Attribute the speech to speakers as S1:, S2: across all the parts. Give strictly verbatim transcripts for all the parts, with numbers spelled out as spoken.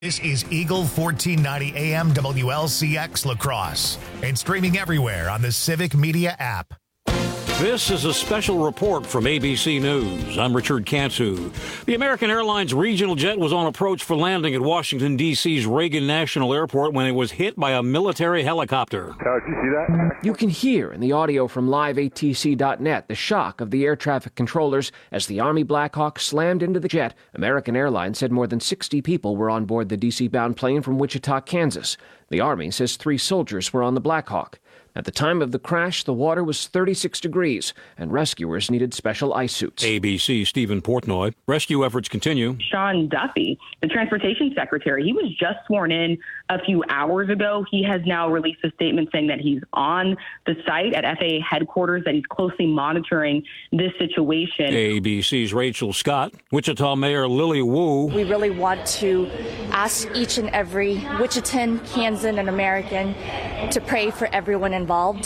S1: This is Eagle fourteen ninety A M W L C X La Crosse and streaming everywhere on the Civic Media app.
S2: This is a special report from A B C News. I'm Richard Cantu. The American Airlines regional jet was on approach for landing at Washington, D C's Reagan National Airport when it was hit by a military helicopter.
S3: How did you see that?
S4: You can hear in the audio from live A T C dot net the shock of the air traffic controllers as the Army Black Hawk slammed into the jet. American Airlines said more than sixty people were on board the D C-bound plane from Wichita, Kansas. The Army says three soldiers were on the Black Hawk. At the time of the crash, the water was thirty-six degrees, and rescuers needed special ice suits.
S2: A B C Stephen Portnoy. Rescue efforts continue.
S5: Sean Duffy, the Transportation Secretary, he was just sworn in a few hours ago. He has now released a statement saying that he's on the site at F A A headquarters, that he's closely monitoring this situation.
S2: A B C's Rachel Scott. Wichita Mayor Lily Wu.
S6: We really want to ask each and every Wichitan, Kansan, and American to pray for everyone involved.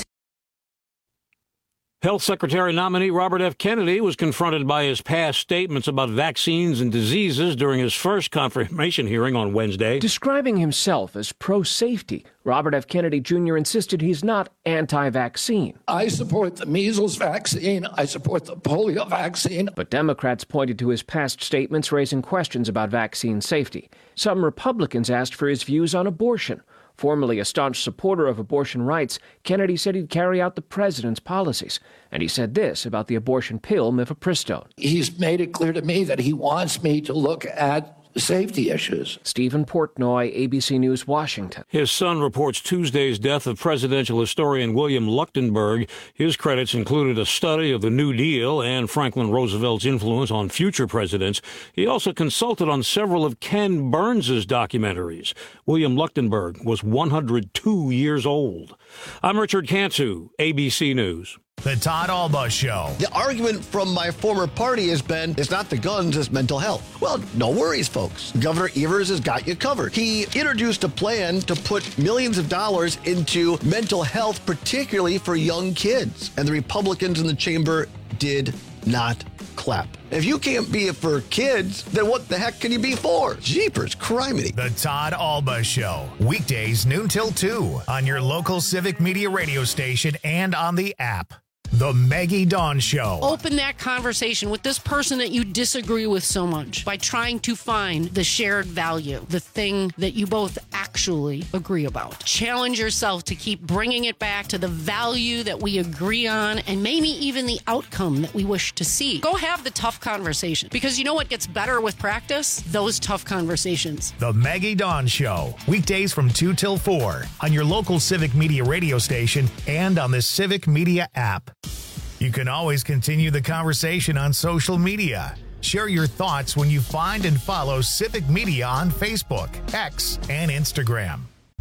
S2: Health Secretary nominee Robert F. Kennedy was confronted by his past statements about vaccines and diseases during his first confirmation hearing on Wednesday.
S4: Describing himself as pro-safety, Robert F. Kennedy Junior insisted he's not anti-vaccine.
S7: I support the measles vaccine. I support the polio vaccine.
S4: But Democrats pointed to his past statements, raising questions about vaccine safety. Some Republicans asked for his views on abortion. Formerly a staunch supporter of abortion rights, Kennedy said he'd carry out the president's policies. And he said this about the abortion pill, mifepristone.
S7: He's made it clear to me that he wants me to look at safety issues.
S4: Stephen Portnoy, A B C News, Washington.
S2: His son reports Tuesday's death of presidential historian William Leuchtenberg. His credits included a study of the New Deal and Franklin Roosevelt's influence on future presidents. He also consulted on several of Ken Burns' documentaries. William Leuchtenberg was one hundred two years old. I'm Richard Cantu, A B C News.
S1: The Todd Alba Show.
S8: The argument from my former party has been, it's not the guns, it's mental health. Well, no worries, folks. Governor Evers has got you covered. He introduced a plan to put millions of dollars into mental health, particularly for young kids. And the Republicans in the chamber did not clap. If you can't be it for kids, then what the heck can you be for? Jeepers, criminy.
S1: The Todd Alba Show. Weekdays noon till two on your local Civic Media radio station and on the app. The Maggie Dawn Show.
S9: Open that conversation with this person that you disagree with so much by trying to find the shared value, the thing that you both actually agree about. Challenge yourself to keep bringing it back to the value that we agree on and maybe even the outcome that we wish to see. Go have the tough conversation, because you know what gets better with practice? Those tough conversations.
S1: The Maggie Dawn Show. Weekdays from two till four on your local Civic Media radio station and on the Civic Media app. You can always continue the conversation on social media. Share your thoughts when you find and follow Civic Media on Facebook, X, and Instagram.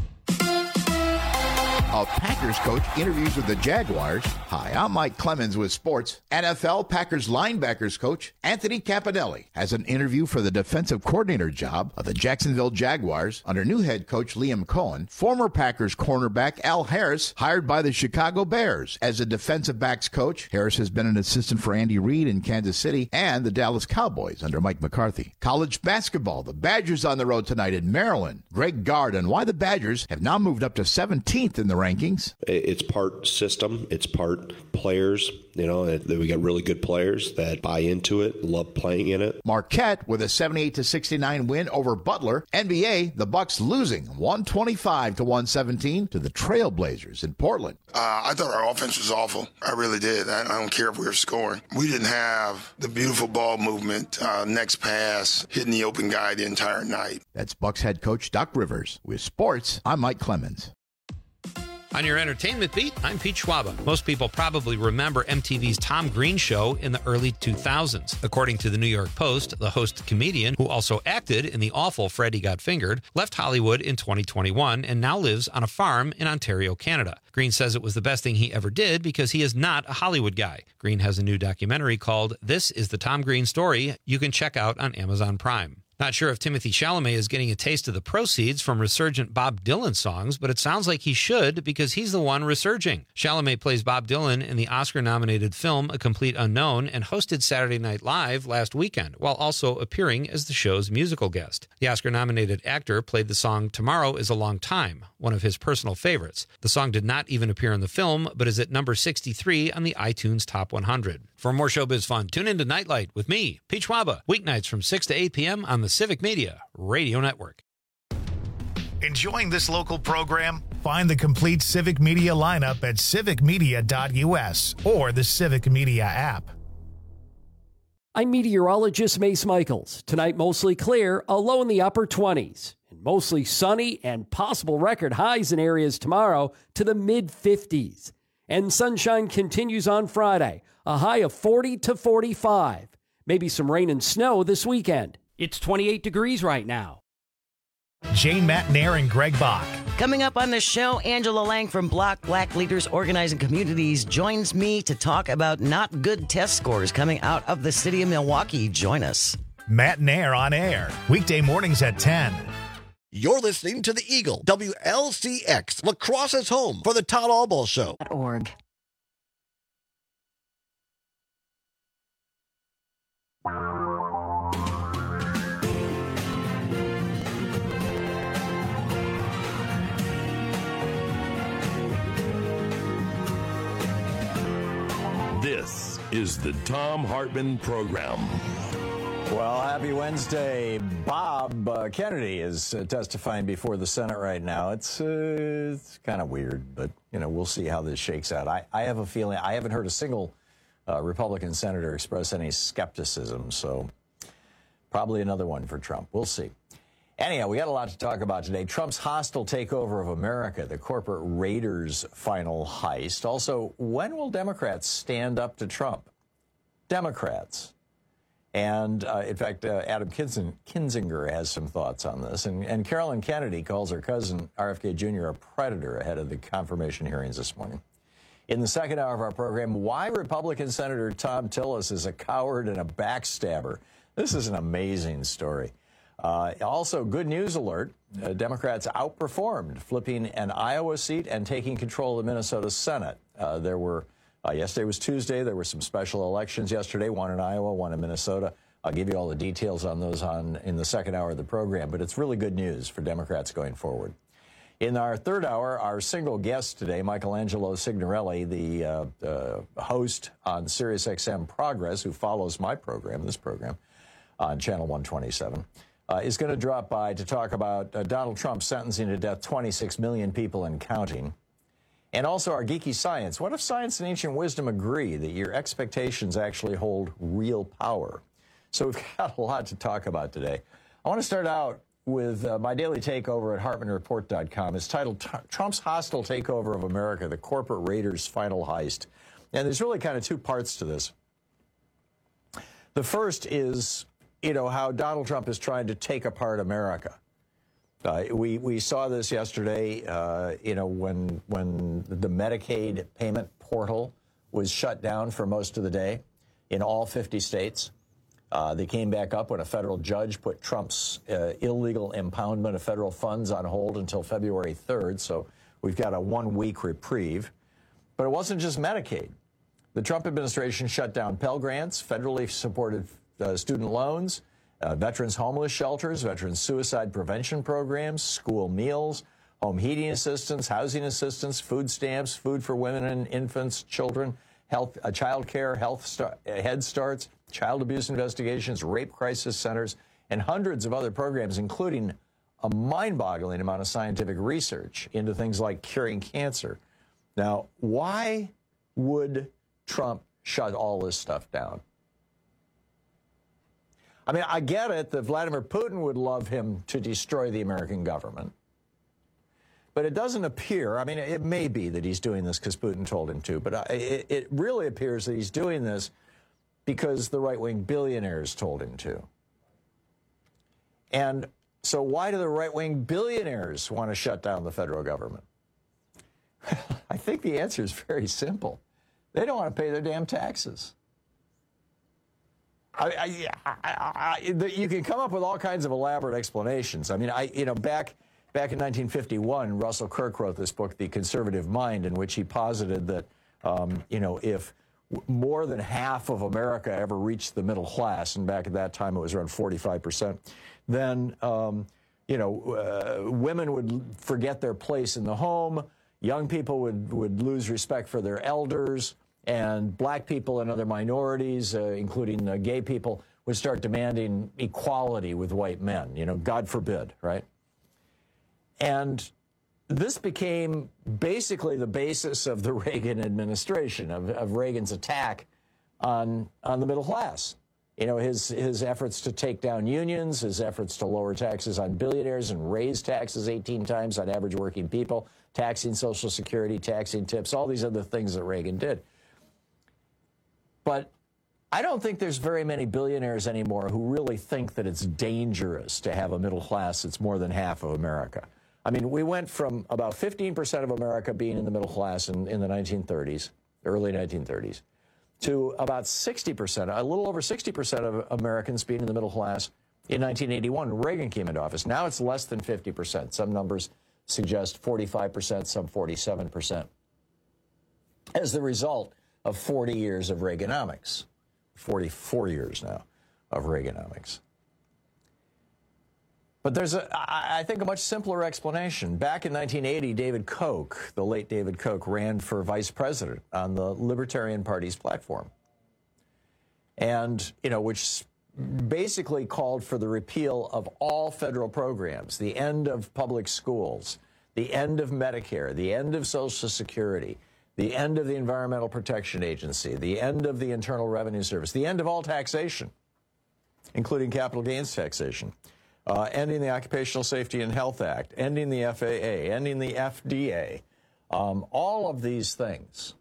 S10: A Packers coach interviews with the Jaguars. Hi, I'm Mike Clemens with sports. N F L Packers linebackers coach Anthony Campanelli has an interview for the defensive coordinator job of the Jacksonville Jaguars under new head coach Liam Cohen. Former Packers cornerback Al Harris hired by the Chicago Bears as a defensive backs coach. Harris has been an assistant for Andy Reid in Kansas City and the Dallas Cowboys under Mike McCarthy. College basketball. The Badgers on the road tonight in Maryland. Greg Gard and why the Badgers have now moved up to seventeenth in the rankings.
S11: It's part system. It's part players. You know, we got really good players that buy into it, love playing in it.
S10: Marquette with a seventy-eight to sixty-nine win over Butler. N B A, the Bucks losing one twenty-five to one seventeen to the Trailblazers in Portland.
S12: Uh, I thought our offense was awful. I really did. I, I don't care if we were scoring. We didn't have the beautiful ball movement, uh, next pass, hitting the open guy the entire night.
S10: That's Bucks head coach Doc Rivers. With sports, I'm Mike Clemens.
S13: On your entertainment beat, I'm Pete Schwaba. Most people probably remember M T V's Tom Green show in the early two thousands. According to the New York Post, the host comedian, who also acted in the awful Freddy Got Fingered, left Hollywood in twenty twenty-one and now lives on a farm in Ontario, Canada. Green says it was the best thing he ever did because he is not a Hollywood guy. Green has a new documentary called This is the Tom Green Story you can check out on Amazon Prime. Not sure if Timothée Chalamet is getting a taste of the proceeds from resurgent Bob Dylan songs, but it sounds like he should because he's the one resurging. Chalamet plays Bob Dylan in the Oscar-nominated film A Complete Unknown and hosted Saturday Night Live last weekend, while also appearing as the show's musical guest. The Oscar-nominated actor played the song Tomorrow is a Long Time, one of his personal favorites. The song did not even appear in the film, but is at number sixty-three on the iTunes Top one hundred. For more showbiz fun, tune into Nightlight with me, Pete Schwaba, weeknights from six to eight p.m. on the Civic Media Radio Network.
S1: Enjoying this local program? Find the complete Civic Media lineup at civic media dot u s or the Civic Media app.
S3: I'm meteorologist Mace Michaels. Tonight, mostly clear, a low in the upper twenties. And mostly sunny and possible record highs in areas tomorrow to the mid fifties. And sunshine continues on Friday, a high of forty to forty-five. Maybe some rain and snow this weekend. It's twenty-eight degrees right now.
S1: Jane Matt Nair and Greg Bach.
S14: Coming up on the show, Angela Lang from Block Black Leaders Organizing Communities joins me to talk about not good test scores coming out of the city of Milwaukee. Join us.
S1: Matt Nair on air, weekday mornings at ten.
S8: You're listening to the Eagle, W L C X, La Crosse's home for the Todd Albaugh Show.
S14: Org.
S15: This is the Thom Hartmann Program.
S16: Well, happy Wednesday. Bob uh, Kennedy is uh, testifying before the Senate right now. It's, uh, it's kind of weird, but, you know, we'll see how this shakes out. I, I have a feeling, I haven't heard a single uh, Republican senator express any skepticism, so probably another one for Trump. We'll see. Anyhow, we got a lot to talk about today. Trump's hostile takeover of America, the corporate raiders' final heist. Also, when will Democrats stand up to Trump? Democrats. And, uh, in fact, uh, Adam Kinzing, Kinzinger has some thoughts on this. And, and Carolyn Kennedy calls her cousin, R F K Junior, a predator ahead of the confirmation hearings this morning. In the second hour of our program, why Republican Senator Thom Tillis is a coward and a backstabber. This is an amazing story. Uh, also, good news alert. Uh, Democrats outperformed, flipping an Iowa seat and taking control of the Minnesota Senate. Uh, there were, uh, yesterday was Tuesday. There were some special elections yesterday, one in Iowa, one in Minnesota. I'll give you all the details on those on in the second hour of the program, but it's really good news for Democrats going forward. In our third hour, our single guest today, Michelangelo Signorelli, the uh, uh, host on SiriusXM Progress, who follows my program, this program, on Channel one twenty-seven. Uh, is going to drop by to talk about uh, Donald Trump sentencing to death twenty-six million people and counting. And also our geeky science. What if science and ancient wisdom agree that your expectations actually hold real power? So we've got a lot to talk about today. I want to start out with uh, my daily take over at Hartmann Report dot com. It's titled Trump's Hostile Takeover of America, the Corporate Raiders' Final Heist. And there's really kind of two parts to this. The first is, you know, how Donald Trump is trying to take apart America. Uh, we we saw this yesterday, uh, you know, when when the Medicaid payment portal was shut down for most of the day in all fifty states. Uh, they came back up when a federal judge put Trump's uh, illegal impoundment of federal funds on hold until February third. So we've got a one-week reprieve. But it wasn't just Medicaid. The Trump administration shut down Pell Grants, federally supported Uh, student loans, uh, veterans homeless shelters, veterans suicide prevention programs, school meals, home heating assistance, housing assistance, food stamps, food for women and infants, children, health, uh, child care, health star- uh, Head Starts, child abuse investigations, rape crisis centers, and hundreds of other programs, including a mind-boggling amount of scientific research into things like curing cancer. Now, why would Trump shut all this stuff down? I mean, I get it that Vladimir Putin would love him to destroy the American government. But it doesn't appear, I mean, it may be that he's doing this because Putin told him to, but it, it really appears that he's doing this because the right-wing billionaires told him to. And so why do the right-wing billionaires want to shut down the federal government? I think the answer is very simple. They don't want to pay their damn taxes. I, I, I, I, you can come up with all kinds of elaborate explanations. I mean, I, you know, back back in nineteen fifty-one, Russell Kirk wrote this book, The Conservative Mind, in which he posited that, um, you know, if more than half of America ever reached the middle class, and back at that time it was around forty-five percent, then, um, you know, uh, women would forget their place in the home, young people would, would lose respect for their elders, and black people and other minorities, uh, including uh, gay people, would start demanding equality with white men. You know, God forbid, right? And this became basically the basis of the Reagan administration, of, of Reagan's attack on, on the middle class. You know, his, his efforts to take down unions, his efforts to lower taxes on billionaires and raise taxes eighteen times on average working people, taxing Social Security, taxing tips, all these other things that Reagan did. But I don't think there's very many billionaires anymore who really think that it's dangerous to have a middle class that's more than half of America. I mean, we went from about fifteen percent of America being in the middle class in, in the nineteen thirties, early nineteen thirties, to about sixty percent, a little over sixty percent of Americans being in the middle class in nineteen eighty-one when Reagan came into office. Now it's less than fifty percent. Some numbers suggest forty-five percent, some forty-seven percent. As the result of forty years of Reaganomics, forty-four years now of Reaganomics. But there's, a, I think, a much simpler explanation. Back in nineteen eighty, David Koch, the late David Koch, ran for vice president on the Libertarian Party's platform. And, you know, which basically called for the repeal of all federal programs, the end of public schools, the end of Medicare, the end of Social Security, the end of the Environmental Protection Agency, the end of the Internal Revenue Service, the end of all taxation, including capital gains taxation, uh, ending the Occupational Safety and Health Act, ending the F A A, ending the F D A, um, all of these things.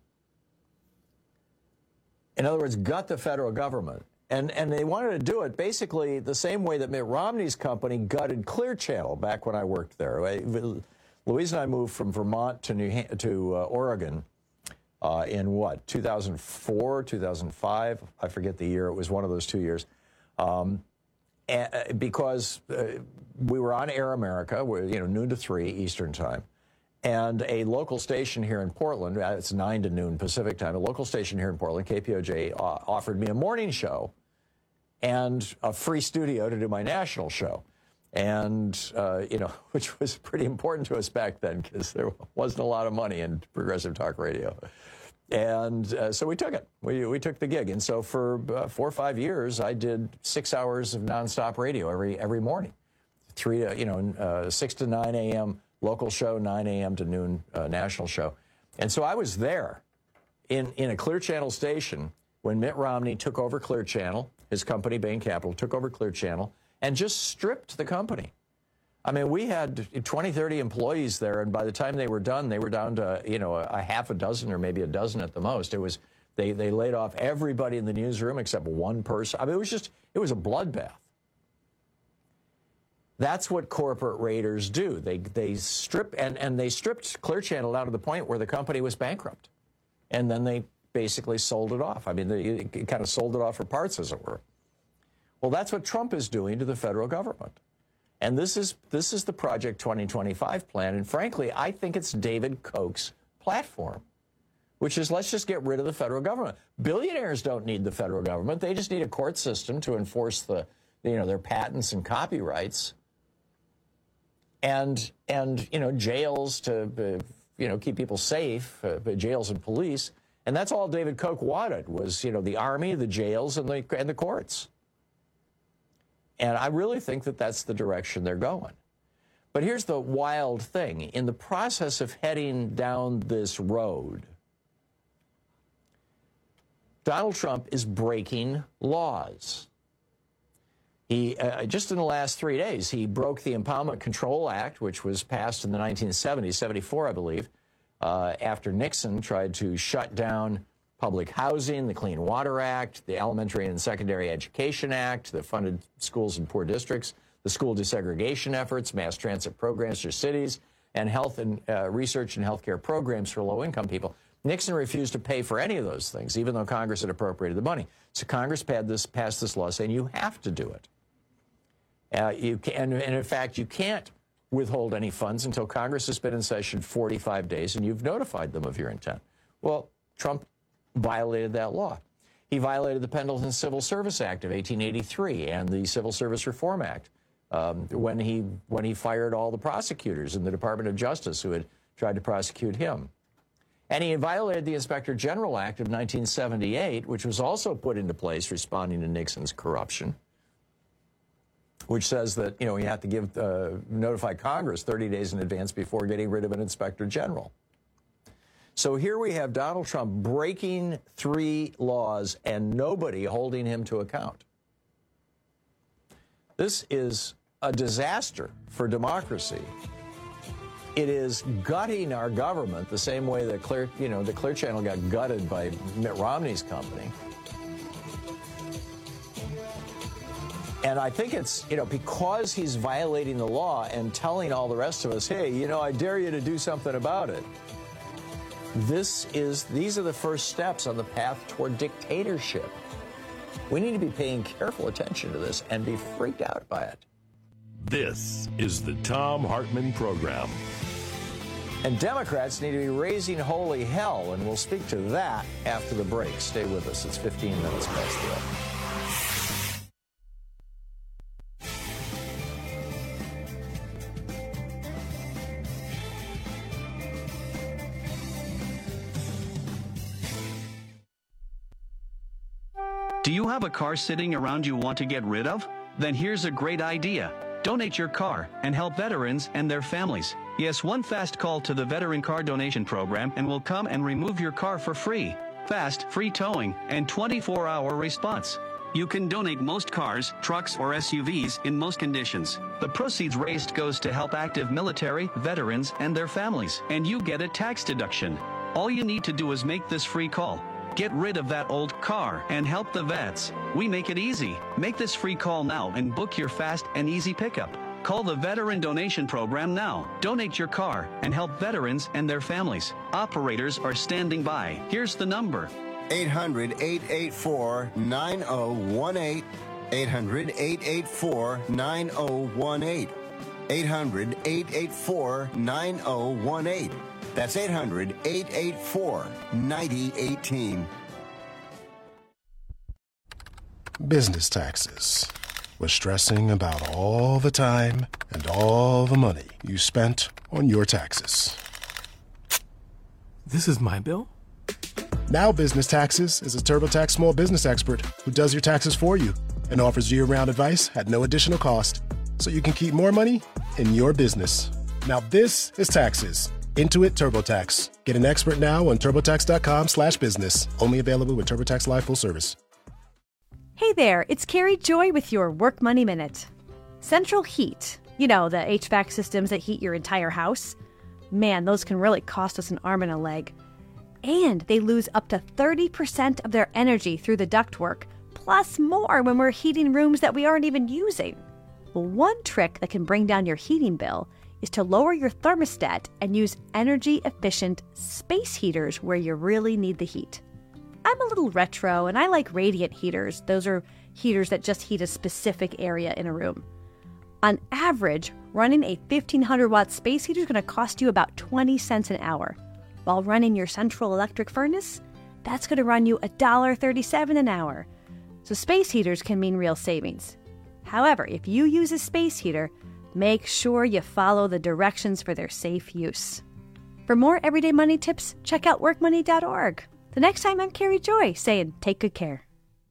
S16: In other words, gut the federal government. And, and they wanted to do it basically the same way that Mitt Romney's company gutted Clear Channel back when I worked there. Louise and I moved from Vermont to, New ha- to uh, Oregon Uh, in what, two thousand four, two thousand five? I forget the year. It was one of those two years. Um, and, because uh, we were on Air America, you know, noon to three Eastern time, and a local station here in Portland, it's nine to noon Pacific time, a local station here in Portland, K P O J, uh, offered me a morning show and a free studio to do my national show. And, uh, you know, which was pretty important to us back then because there wasn't a lot of money in progressive talk radio. And uh, so we took it. We, we took the gig. And so for uh, four or five years, I did six hours of nonstop radio every every morning. Three to, you know, uh, six to nine a.m. local show, nine a.m. to noon uh, national show. And so I was there in, in a Clear Channel station when Mitt Romney took over Clear Channel, his company, Bain Capital, took over Clear Channel, and just stripped the company. I mean, we had twenty, thirty employees there, and by the time they were done, they were down to, you know, a, a half a dozen or maybe a dozen at the most. It was, they, they laid off everybody in the newsroom except one person. I mean, it was just, it was a bloodbath. That's what corporate raiders do. They, they strip, and, and they stripped Clear Channel down to the point where the company was bankrupt. And then they basically sold it off. I mean, they kind of sold it off for parts, as it were. Well, that's what Trump is doing to the federal government. And this is this is the Project twenty twenty-five plan. And frankly, I think it's David Koch's platform, which is let's just get rid of the federal government. Billionaires don't need the federal government. They just need a court system to enforce the, you know, their patents and copyrights. And, and you know, jails to, uh, you know, keep people safe, uh, jails and police. And that's all David Koch wanted was, you know, the army, the jails, and the, and the courts. And I really think that that's the direction they're going. But here's the wild thing. In the process of heading down this road, Donald Trump is breaking laws. He, uh, just in the last three days, he broke the Impoundment Control Act, which was passed in the nineteen seventies, seventy-four, I believe, uh, after Nixon tried to shut down public housing, the Clean Water Act, the Elementary and Secondary Education Act that funded schools in poor districts, the school desegregation efforts, mass transit programs for cities, and health and uh, research and healthcare programs for low-income people. Nixon refused to pay for any of those things, even though Congress had appropriated the money. So Congress passed this, passed this law saying you have to do it. Uh, you can, and, and in fact, you can't withhold any funds until Congress has been in session forty-five days and you've notified them of your intent. Well, Trump violated that law. He violated the Pendleton Civil Service Act of eighteen eighty-three and the Civil Service Reform Act um, when he when he fired all the prosecutors in the Department of Justice who had tried to prosecute him. And he violated the Inspector General Act of nineteen seventy-eight, which was also put into place responding to Nixon's corruption, which says that, you know, you have to give uh, notify Congress thirty days in advance before getting rid of an Inspector General. So here we have Donald Trump breaking three laws and nobody holding him to account. This is a disaster for democracy. It is gutting our government the same way that Clear, you know, the Clear Channel got gutted by Mitt Romney's company. And I think it's, you know, because he's violating the law and telling all the rest of us, hey, you know, I dare you to do something about it. This is, these are the first steps on the path toward dictatorship. We need to be paying careful attention to this and be freaked out by it.
S15: This is the Thom Hartmann Program.
S16: And Democrats need to be raising holy hell, and we'll speak to that after the break. Stay with us. It's fifteen minutes past the hour.
S17: Do you have a car sitting around you want to get rid of? Then here's a great idea. Donate your car and help veterans and their families. Yes, one fast call to the Veteran Car Donation Program and we'll come and remove your car for free. Fast, free towing, and twenty-four hour response. You can donate most cars, trucks, or S U Vs in most conditions. The proceeds raised goes to help active military, veterans, and their families. And you get a tax deduction. All you need to do is make this free call. Get rid of that old car and help the vets. We make it easy. Make this free call now and book your fast and easy pickup. Call the Veteran Donation Program now. Donate your car and help veterans and their families. Operators are standing by. Here's the number.
S18: eight hundred, eight eight four, nine oh one eight. eight hundred, eight eight four, nine oh one eight. eight hundred, eight eight four, nine oh one eight. That's eight hundred, eight eight four, nine oh one eight.
S19: Business taxes. Was stressing about all the time and all the money you spent on your taxes.
S20: This is my bill?
S19: Now Business Taxes is a TurboTax small business expert who does your taxes for you and offers year-round advice at no additional cost, so you can keep more money in your business. Now this is taxes. Intuit TurboTax. Get an expert now on TurboTax.com slash business. Only available with TurboTax Live full service.
S21: Hey there, it's Carrie Joy with your Work Money Minute. Central Heat, you know, the H V A C systems that heat your entire house. Man, those can really cost us an arm and a leg. And they lose up to thirty percent of their energy through the ductwork, plus more when we're heating rooms that we aren't even using. Well, one trick that can bring down your heating bill is to lower your thermostat and use energy-efficient space heaters where you really need the heat. I'm a little retro, and I like radiant heaters. Those are heaters that just heat a specific area in a room. On average, running a fifteen hundred watt space heater is going to cost you about twenty cents an hour. While running your central electric furnace, that's going to run you one dollar and thirty-seven cents an hour. So space heaters can mean real savings. However, if you use a space heater, make sure you follow the directions for their safe use. For more everyday money tips, check out work money dot org. The next time, I'm Carrie Joy saying, take good care.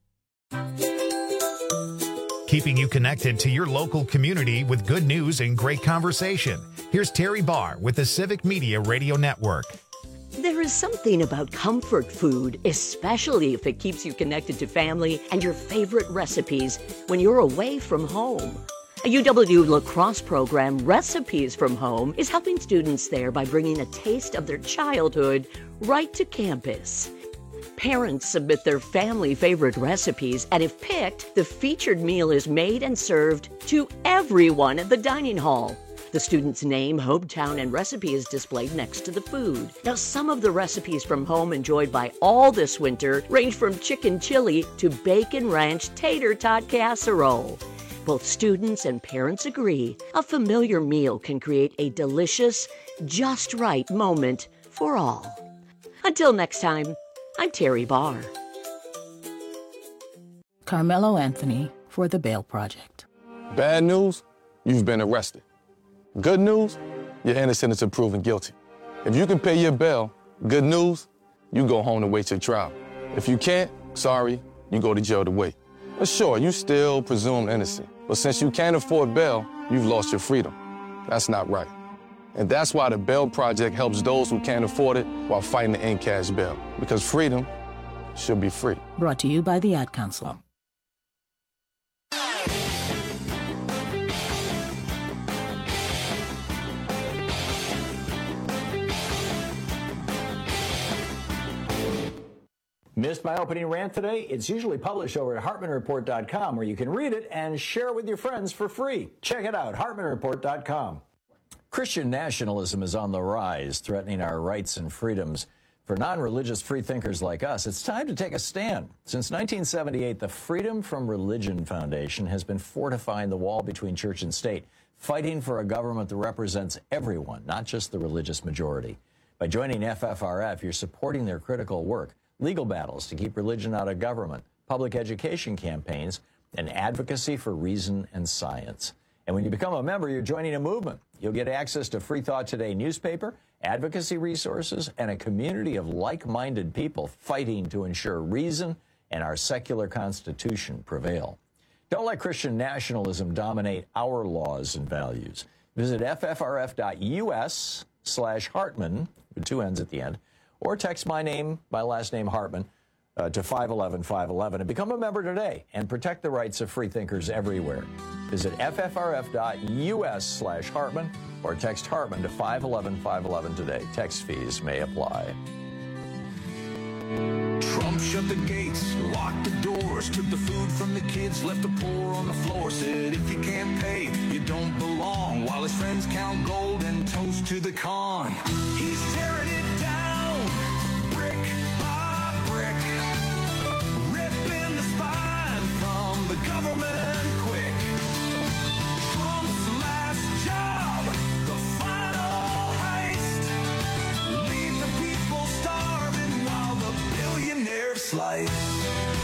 S1: Keeping you connected to your local community with good news and great conversation. Here's Terry Barr with the Civic Media Radio Network.
S22: There is something about comfort food, especially if it keeps you connected to family and your favorite recipes when you're away from home. A U W La Crosse program, Recipes from Home, is helping students there by bringing a taste of their childhood right to campus. Parents submit their family favorite recipes, and if picked, the featured meal is made and served to everyone at the dining hall. The student's name, hometown, and recipe is displayed next to the food. Now, some of the recipes from home enjoyed by all this winter range from chicken chili to bacon ranch tater tot casserole. Both students and parents agree a familiar meal can create a delicious, just right moment for all. Until next time, I'm Terry Barr.
S5: Carmelo Anthony for The Bail Project.
S20: Bad news, you've been arrested. Good news, you're innocent until proven guilty. If you can pay your bail, good news, you go home to wait your trial. If you can't, sorry, you go to jail to wait. But sure, you still presumed innocent. But since you can't afford bail, you've lost your freedom. That's not right. And that's why the Bail Project helps those who can't afford it while fighting to end cash bail. Because freedom should be free.
S5: Brought to you by the Ad Council.
S16: Missed my opening rant today? It's usually published over at Hartman Report dot com, where you can read it and share it with your friends for free. Check it out, Hartman Report dot com. Christian nationalism is on the rise, threatening our rights and freedoms. For non-religious freethinkers like us, it's time to take a stand. Since nineteen seventy-eight, the Freedom from Religion Foundation has been fortifying the wall between church and state, fighting for a government that represents everyone, not just the religious majority. By joining F F R F, you're supporting their critical work. Legal battles to keep religion out of government, public education campaigns, and advocacy for reason and science. And when you become a member, you're joining a movement. You'll get access to Free Thought Today newspaper, advocacy resources, and a community of like-minded people fighting to ensure reason and our secular constitution prevail. Don't let Christian nationalism dominate our laws and values. Visit F F R F dot U S slash Hartman, with two N's at the end, or text my name, my last name, Hartman, uh, to five one one five one one and become a member today and protect the rights of freethinkers everywhere. Visit F F R F dot U S slash Hartman or text Hartman to five one one five one one today. Text fees may apply.
S23: Trump shut the gates, locked the doors, took the food from the kids, left the poor on the floor, said if you can't pay, you don't belong, while his friends count gold and toast to the con. He's tearing it down, brick by brick, ripping the spine from the government quick. Trump's last job, the final heist, leave the people starving while the billionaires slice.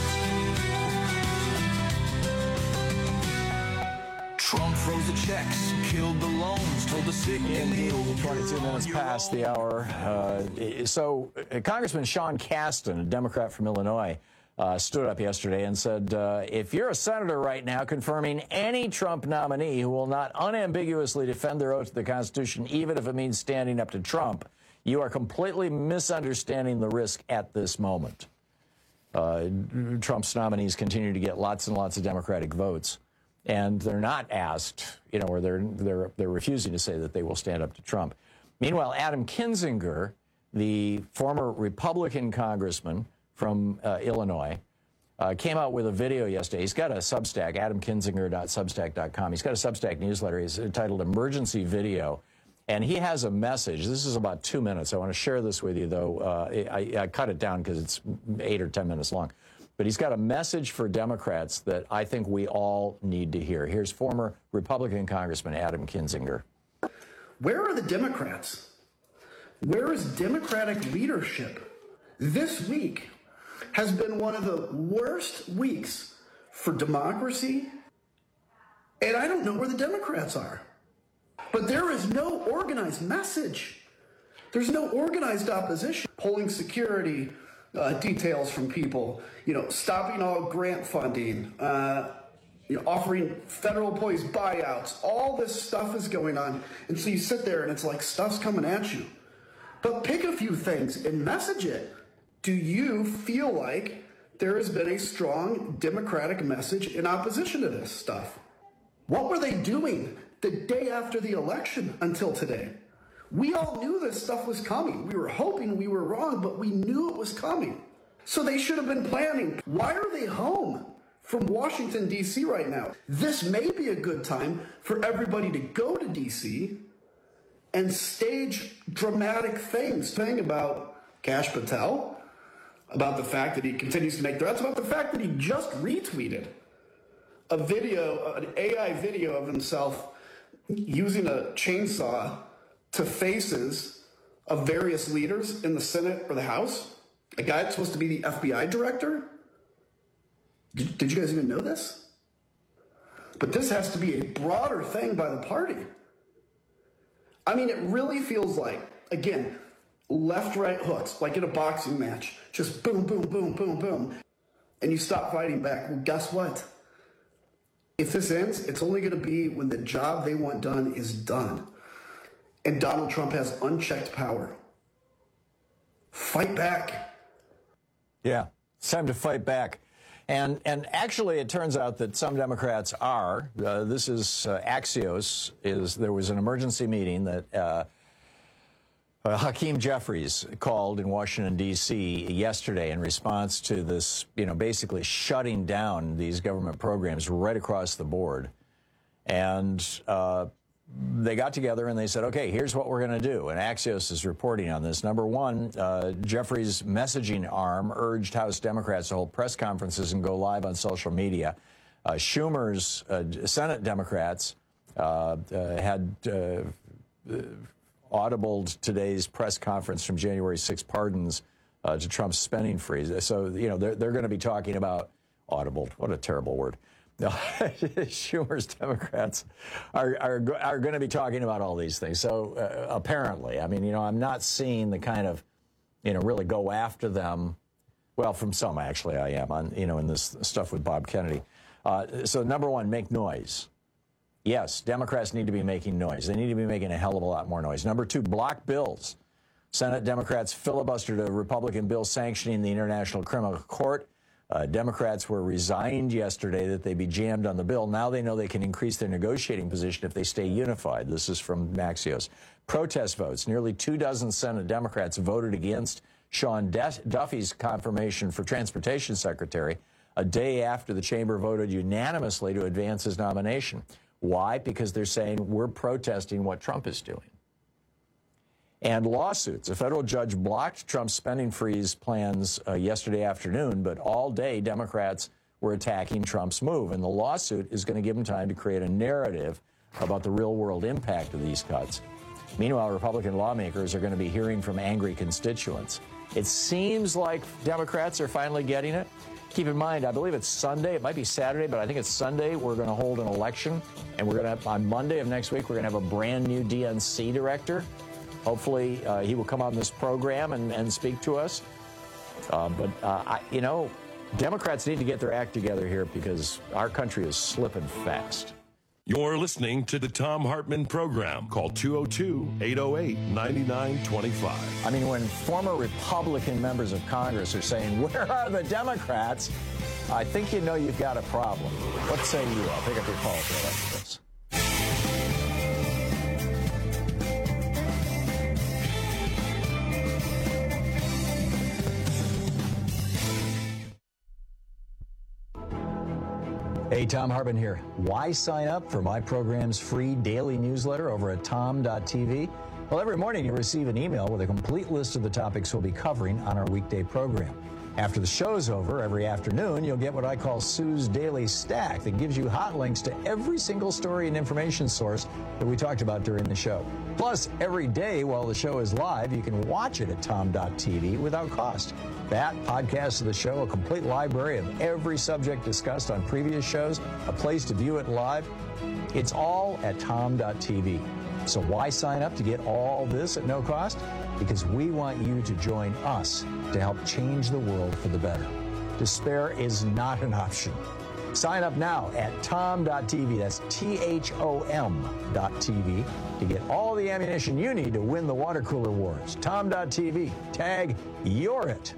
S23: Trump froze the checks, killed the loans, told the sick and healed.
S16: twenty-two minutes past the hour. Uh, so uh, Congressman Sean Casten, a Democrat from Illinois, uh, stood up yesterday and said, uh, if you're a senator right now confirming any Trump nominee who will not unambiguously defend their oath to the Constitution, even if it means standing up to Trump, you are completely misunderstanding the risk at this moment. Uh, Trump's nominees continue to get lots and lots of Democratic votes. And they're not asked, you know, or they're, they're, they're refusing to say that they will stand up to Trump. Meanwhile, Adam Kinzinger, the former Republican congressman from uh, Illinois, uh, came out with a video yesterday. He's got a Substack, adam kinzinger dot substack dot com. He's got a Substack newsletter. He's entitled Emergency Video. And he has a message. This is about two minutes. I want to share this with you, though. Uh, I, I cut it down because it's eight or ten minutes long. But he's got a message for Democrats that I think we all need to hear. Here's former Republican Congressman Adam Kinzinger.
S24: Where are the Democrats? Where is Democratic leadership? This week has been one of the worst weeks for democracy, and I don't know where the Democrats are. But there is no organized message. There's no organized opposition. Polling security uh, details from people, you know, stopping all grant funding, uh, you know, offering federal employees buyouts. All this stuff is going on. And so you sit there and it's like stuff's coming at you. But pick a few things and message it. Do you feel like there has been a strong Democratic message in opposition to this stuff? What were they doing the day after the election until today? We all knew this stuff was coming. We were hoping we were wrong, but we knew it was coming. So they should have been planning. Why are they home from Washington, D C right now. This may be a good time for everybody to go to D C and stage dramatic things, saying about Kash Patel, about the fact that he continues to make threats, about the fact that he just retweeted a video, an A I video of himself using a chainsaw to faces of various leaders in the Senate or the House. A guy that's supposed to be the F B I director. Did, did you guys even know this? But this has to be a broader thing by the party. I mean, it really feels like, again, left-right hooks, like in a boxing match. Just boom, boom, boom, boom, boom. And you stop fighting back. Well, guess what? If this ends, it's only going to be when the job they want done is done. And Donald Trump has unchecked power. Fight back.
S16: Yeah, it's time to fight back. And and actually, it turns out that some Democrats are. Uh, this is uh, Axios. Is there was an emergency meeting that uh, uh, Hakeem Jeffries called in Washington, D C yesterday in response to this, you know, basically shutting down these government programs right across the board. And uh, they got together and they said, okay, here's what we're going to do. And Axios is reporting on this. Number one, uh, Jeffries' messaging arm urged House Democrats to hold press conferences and go live on social media. Uh, Schumer's uh, Senate Democrats uh, uh, had uh, audibled today's press conference from January sixth pardons uh, to Trump's spending freeze. So, you know, they're, they're going to be talking about audibled. What a terrible word. No, Schumer's Democrats are, are, are going to be talking about all these things. So uh, apparently, I mean, you know, I'm not seeing the kind of, you know, really go after them. Well, from some, actually, I am on, you know, in this stuff with Bob Kennedy. Uh, so number one, make noise. Yes, Democrats need to be making noise. They need to be making a hell of a lot more noise. Number two, block bills. Senate Democrats filibustered a Republican bill sanctioning the International Criminal Court. Uh, Democrats were resigned yesterday that they be jammed on the bill. Now they know they can increase their negotiating position if they stay unified. This is from Axios. Protest votes. Nearly two dozen Senate Democrats voted against Sean Duffy's confirmation for Transportation Secretary a day after the chamber voted unanimously to advance his nomination. Why? Because they're saying we're protesting what Trump is doing. And lawsuits. A federal judge blocked Trump's spending freeze plans uh, yesterday afternoon, but all day Democrats were attacking Trump's move. And the lawsuit is going to give them time to create a narrative about the real-world impact of these cuts. Meanwhile, Republican lawmakers are going to be hearing from angry constituents. It seems like Democrats are finally getting it. Keep in mind, I believe it's Sunday. It might be Saturday, but I think it's Sunday. We're going to hold an election, and we're going to have, on Monday of next week, we're going to have a brand new D N C director. Hopefully, uh, he will come on this program and, and speak to us. Uh, but, uh, I, you know, Democrats need to get their act together here because our country is slipping fast.
S15: You're listening to the Thom Hartmann Program. Call two oh two, eight oh eight, nine nine two five.
S16: I mean, when former Republican members of Congress are saying, where are the Democrats? I think you know you've got a problem. What say you? I'll pick up your call for this. Hey, Thom Hartmann here. Why sign up for my program's free daily newsletter over at tom dot t v? Well, every morning you receive an email with a complete list of the topics we'll be covering on our weekday program. After the show's over, every afternoon, you'll get what I call Sue's Daily Stack that gives you hot links to every single story and information source that we talked about during the show. Plus, every day while the show is live, you can watch it at tom dot t v without cost. That, podcasts of the show, a complete library of every subject discussed on previous shows, a place to view it live. It's all at tom dot t v. So why sign up to get all this at no cost? Because we want you to join us to help change the world for the better. Despair is not an option. Sign up now at tom dot t v. That's T H O M dot T V to get all the ammunition you need to win the water cooler wars. tom dot t v. Tag You're It.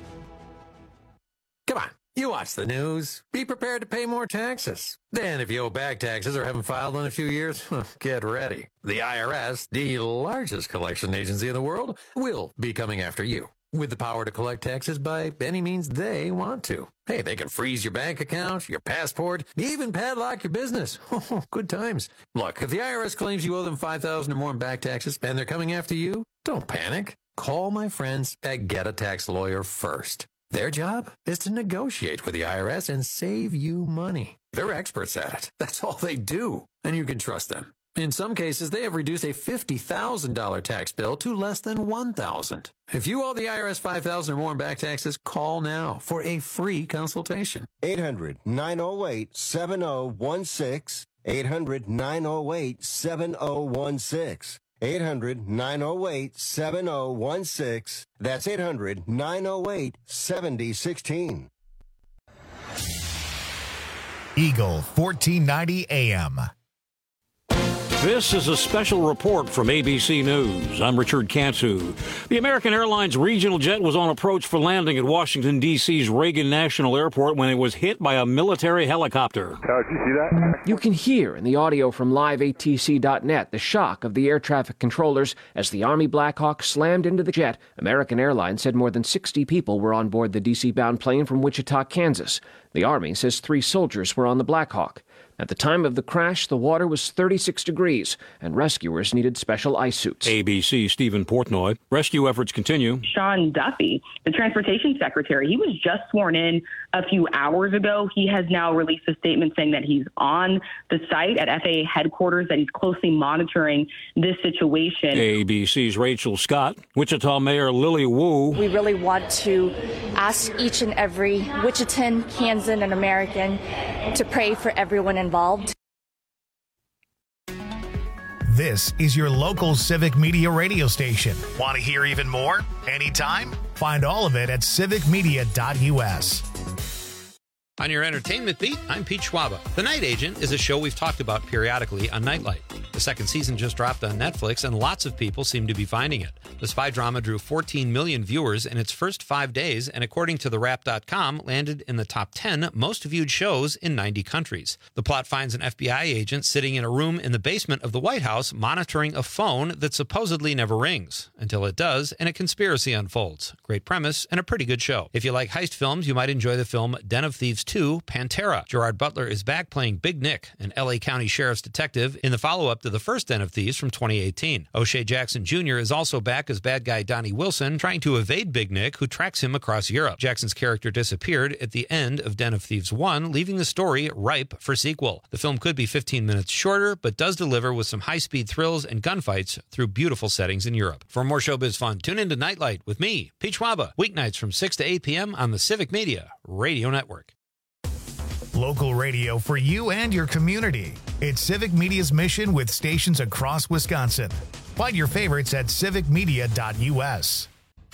S2: Come on, you watch the news. Be prepared to pay more taxes. Then if you owe back taxes or haven't filed in a few years, get ready. The I R S, the largest collection agency in the world, will be coming after you. with the power to collect taxes by any means they want to. Hey, they can freeze your bank account, your passport, even padlock your business. Good times. Look, if the I R S claims you owe them five thousand dollars or more in back taxes and they're coming after you, don't panic. Call my friends at Get a Tax Lawyer first. Their job is to negotiate with the I R S and save you money. They're experts at it. That's all they do, and you can trust them. In some cases, they have reduced a fifty thousand dollars tax bill to less than one thousand dollars. If you owe the I R S five thousand dollars or more in back taxes, call now for a free consultation.
S18: eight hundred, nine oh eight, seven oh one six. eight hundred, nine oh eight, seven oh one six. eight hundred, nine oh eight, seven oh one six. That's eight hundred, nine oh eight, seven oh one six.
S1: Eagle fourteen ninety A M.
S4: This is a special report from A B C News. I'm Richard Cantu. The American Airlines regional jet was on approach for landing at Washington, D C's Reagan National Airport when it was hit by a military helicopter.
S6: How did you see that?
S7: You can hear in the audio from live A T C dot net the shock of the air traffic controllers as the Army Black Hawk slammed into the jet. American Airlines said more than sixty people were on board the D C-bound plane from Wichita, Kansas. The Army says three soldiers were on the Black Hawk. At the time of the crash, the water was thirty-six degrees, and rescuers needed special ice suits.
S4: A B C Stephen Portnoy. Rescue efforts continue.
S9: Sean Duffy, the Transportation Secretary, he was just sworn in a few hours ago. He has now released a statement saying that he's on the site at F A A headquarters, that he's closely monitoring this situation.
S4: A B C's Rachel Scott. Wichita Mayor Lily Wu.
S25: We really want to ask each and every Wichitan, Kansan, and American to pray for everyone involved.
S1: This is your local Civic Media radio station. Want to hear even more? Anytime? Find all of it at civic media dot u s.
S13: On your entertainment beat, I'm Pete Schwaba. The Night Agent is a show we've talked about periodically on Nightlight. The second season just dropped on Netflix, and lots of people seem to be finding it. The spy drama drew fourteen million viewers in its first five days, and according to the wrap dot com, landed in the top ten most viewed shows in ninety countries. The plot finds an F B I agent sitting in a room in the basement of the White House monitoring a phone that supposedly never rings, until it does, and a conspiracy unfolds. Great premise and a pretty good show. If you like heist films, you might enjoy the film Den of Thieves two, Pantera. Gerard Butler is back playing Big Nick, an L A County Sheriff's detective, in the follow-up to the first Den of Thieves from twenty eighteen. O'Shea Jackson Junior is also back as bad guy Donnie Wilson, trying to evade Big Nick, who tracks him across Europe. Jackson's character disappeared at the end of Den of Thieves one, leaving the story ripe for sequel. The film could be fifteen minutes shorter, but does deliver with some high-speed thrills and gunfights through beautiful settings in Europe. For more showbiz fun, tune in to Nightlight with me, Pete Schwaba, weeknights from six to eight p.m. on the Civic Media Radio Network.
S1: Local radio for you and your community. It's Civic Media's mission with stations across Wisconsin. Find your favorites at civic media dot u s.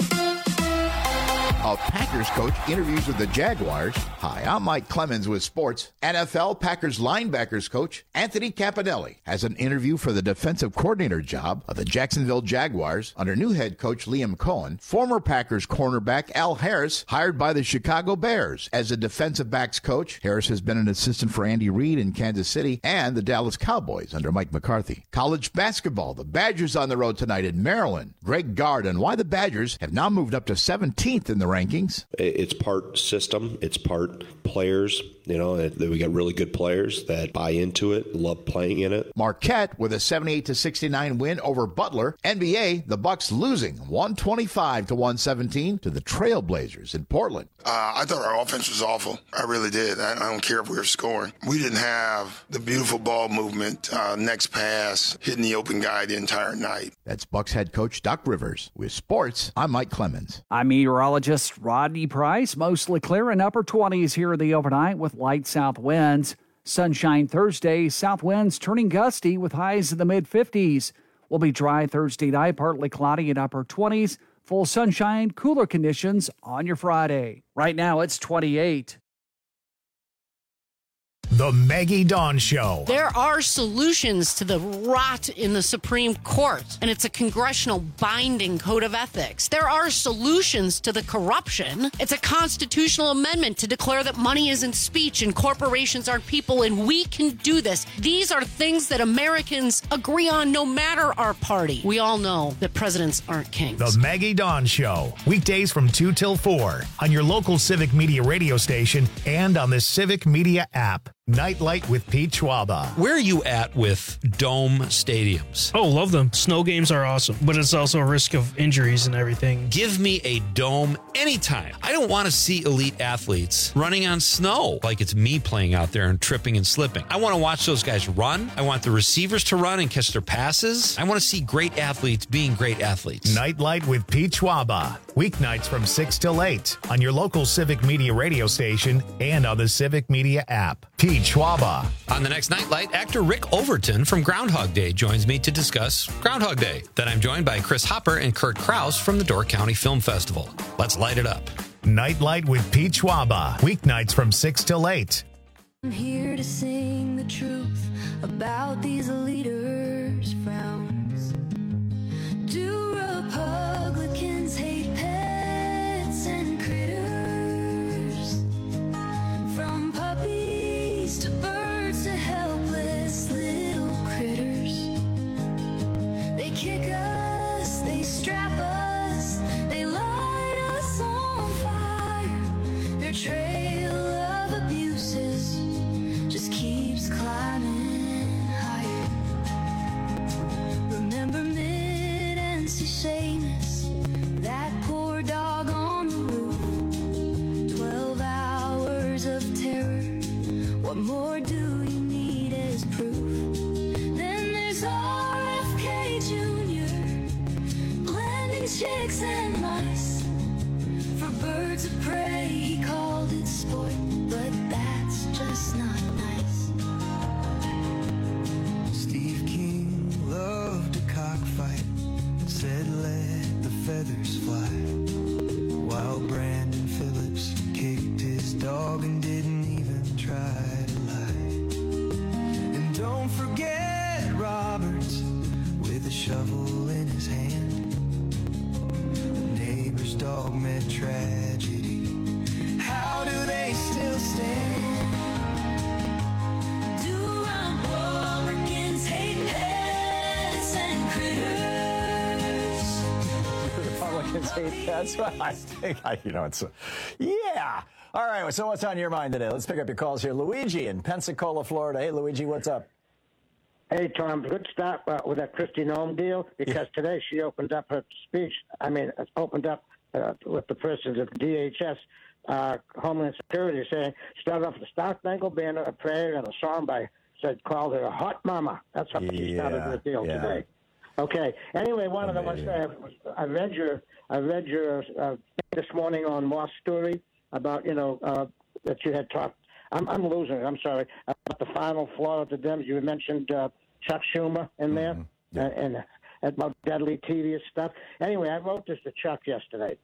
S10: A Packers coach interviews with the Jaguars. Hi, I'm Mike Clemens with sports. N F L Packers linebackers coach Anthony Campanelli has an interview for the defensive coordinator job of the Jacksonville Jaguars under new head coach Liam Cohen. Former Packers cornerback Al Harris hired by the Chicago Bears as a defensive backs coach. Harris has been an assistant for Andy Reid in Kansas City and the Dallas Cowboys under Mike McCarthy. College basketball, the Badgers on the road tonight in Maryland. Greg Gard and why the Badgers have now moved up to seventeenth in the rankings.
S11: It's part system. It's part players. You know, we got really good players that buy into it, love playing in it.
S10: Marquette with a seventy-eight to sixty-nine win over Butler. N B A, the Bucks losing one twenty-five to one seventeen to the Trailblazers in Portland.
S12: Uh, I thought our offense was awful. I really did. I, I don't care if we were scoring. We didn't have the beautiful ball movement, uh, next pass, hitting the open guy the entire night.
S10: That's Bucks head coach Doc Rivers. With sports, I'm Mike Clemens.
S26: I'm meteorologist Rodney Price. Mostly clear in upper twenties here in the overnight with light south winds. Sunshine Thursday, south winds turning gusty with highs in the mid fifties. Will be dry Thursday night, partly cloudy in upper twenties. Full sunshine, cooler conditions on your Friday. Right now it's twenty-eight.
S1: The Maggie Dawn Show.
S3: There are solutions to the rot in the Supreme Court, and it's a congressional binding code of ethics. There are solutions to the corruption. It's a constitutional amendment to declare that money isn't speech and corporations aren't people, and we can do this. These are things that Americans agree on no matter our party. We all know that presidents aren't kings.
S1: The Maggie Dawn Show. Weekdays from two till four on your local Civic Media radio station and on the Civic Media app. Nightlight with Pete Schwaba.
S13: Where are you at with dome stadiums?
S6: Oh, love them. Snow games are awesome, but it's also a risk of injuries and everything.
S13: Give me a dome anytime. I don't want to see elite athletes running on snow like it's me playing out there and tripping and slipping. I want to watch those guys run. I want the receivers to run and catch their passes. I want to see great athletes being great athletes.
S1: Nightlight with Pete Schwaba. Weeknights from six till eight on your local Civic Media radio station and on the Civic Media app. Pete Schwaba.
S13: On the next Nightlight, actor Rick Overton from Groundhog Day joins me to discuss Groundhog Day. Then I'm joined by Chris Hopper and Kurt Krause from the Door County Film Festival. Let's light it up.
S1: Nightlight with Pete Schwaba. Weeknights from six till eight.
S8: I'm here to sing the truth about these leaders' frowns. Do Republicans hate pets and critters? From puppies to birds to helpless little critters. They kick us, they strap us, they light us on fire. Their trail of abuses just keeps climbing higher. Remember Mid and Seamus, that poor dog on the roof. Twelve hours of terror. What more do you need as proof? Then there's R F K Junior, blending chicks and mice. For birds of prey, he called it sport, but that's just not nice.
S14: Steve King loved a cockfight, said let the feathers fly, while Brandon Phillips kicked his dog and didn't even try to lie. And don't forget Roberts with a shovel in his hand. The neighbor's dog met tragedy. How do they still stand?
S8: Do Republicans hate pets and critters?
S16: Republicans hate pets. I think, I, you know, it's, a, yeah. All right, so what's on your mind today? Let's pick up your calls here. Luigi in Pensacola, Florida. Hey, Luigi, what's up?
S17: Hey, Tom, good start uh, with that Kristi Noem deal, because yeah. today she opened up her speech, I mean, opened up uh, with the persons of D H S, uh, Homeland Security, saying, started off with a Star Spangled Banner, a prayer, and a song by, said, called her a hot mama. That's how yeah, she started the deal yeah. today. Okay. Anyway, one of them was, uh, I read your, I read your uh, this morning on Moss Story about, you know, uh, that you had talked, I'm, I'm losing it, I'm sorry, about the final flaw of the Dems. You mentioned uh, Chuck Schumer in there mm-hmm. yeah. and, and about deadly, tedious stuff. Anyway, I wrote this to Chuck yesterday.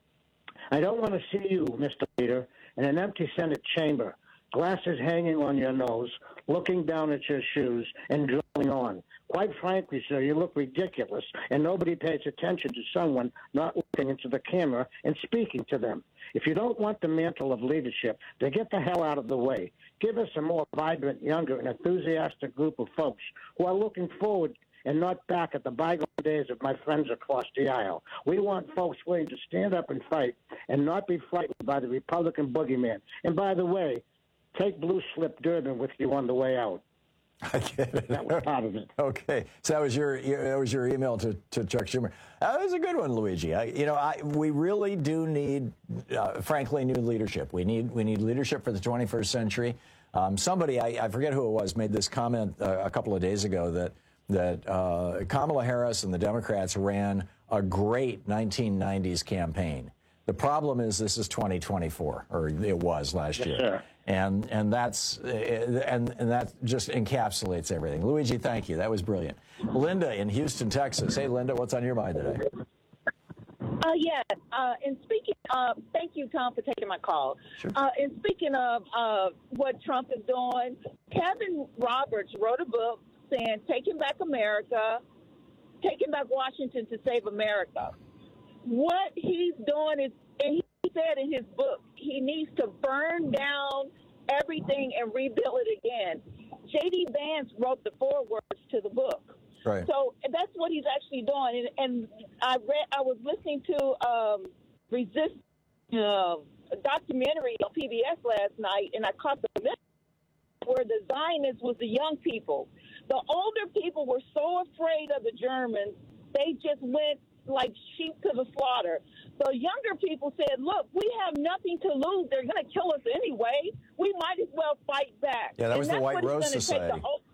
S17: I don't want to see you, Mister Leader, in an empty Senate chamber, glasses hanging on your nose, looking down at your shoes and drilling on. Quite frankly, sir, you look ridiculous, and nobody pays attention to someone not looking into the camera and speaking to them. If you don't want the mantle of leadership, then get the hell out of the way. Give us a more vibrant, younger, and enthusiastic group of folks who are looking forward and not back at the bygone days of my friends across the aisle. We want folks willing to stand up and fight and not be frightened by the Republican boogeyman. And by the way, take Blue Slip Durbin with you on the way out.
S16: I get it.
S17: That was part of it.
S16: Okay, so that was your that was your email to, to Chuck Schumer. That was a good one, Luigi. I, you know, I, we really do need, uh, frankly, new leadership. We need we need leadership for the twenty-first century. Um, somebody, I, I forget who it was, made this comment uh, a couple of days ago that that uh, Kamala Harris and the Democrats ran a great nineteen nineties campaign. The problem is this is twenty twenty-four, or it was last
S17: yes,
S16: year.
S17: Sir.
S16: And and that's and and that just encapsulates everything. Luigi, thank you. That was brilliant. Linda in Houston, Texas. Hey, Linda, what's on your mind today?
S19: Uh, yes. Uh, and speaking of, thank you, Tom, for taking my call.
S16: Sure.
S19: Uh, and speaking of uh, what Trump is doing, Kevin Roberts wrote a book saying, Taking Back America, Taking Back Washington to Save America. What he's doing is, and he said in his book, he needs to burn down everything and rebuild it again. J D. Vance wrote the forewords to the book.
S16: Right.
S19: So that's what he's actually doing. And, and I read, I was listening to um, Resist, uh, a documentary on P B S last night, and I caught the message where the Zionists was the young people. The older people were so afraid of the Germans, they just went like sheep to the slaughter. The younger people said, look, we have nothing to lose. They're going to kill us anyway. We might as well fight back.
S16: Yeah, that
S19: and
S16: was the
S19: that's
S16: White
S19: what
S16: Rose
S19: it's gonna
S16: Society.
S19: take the old-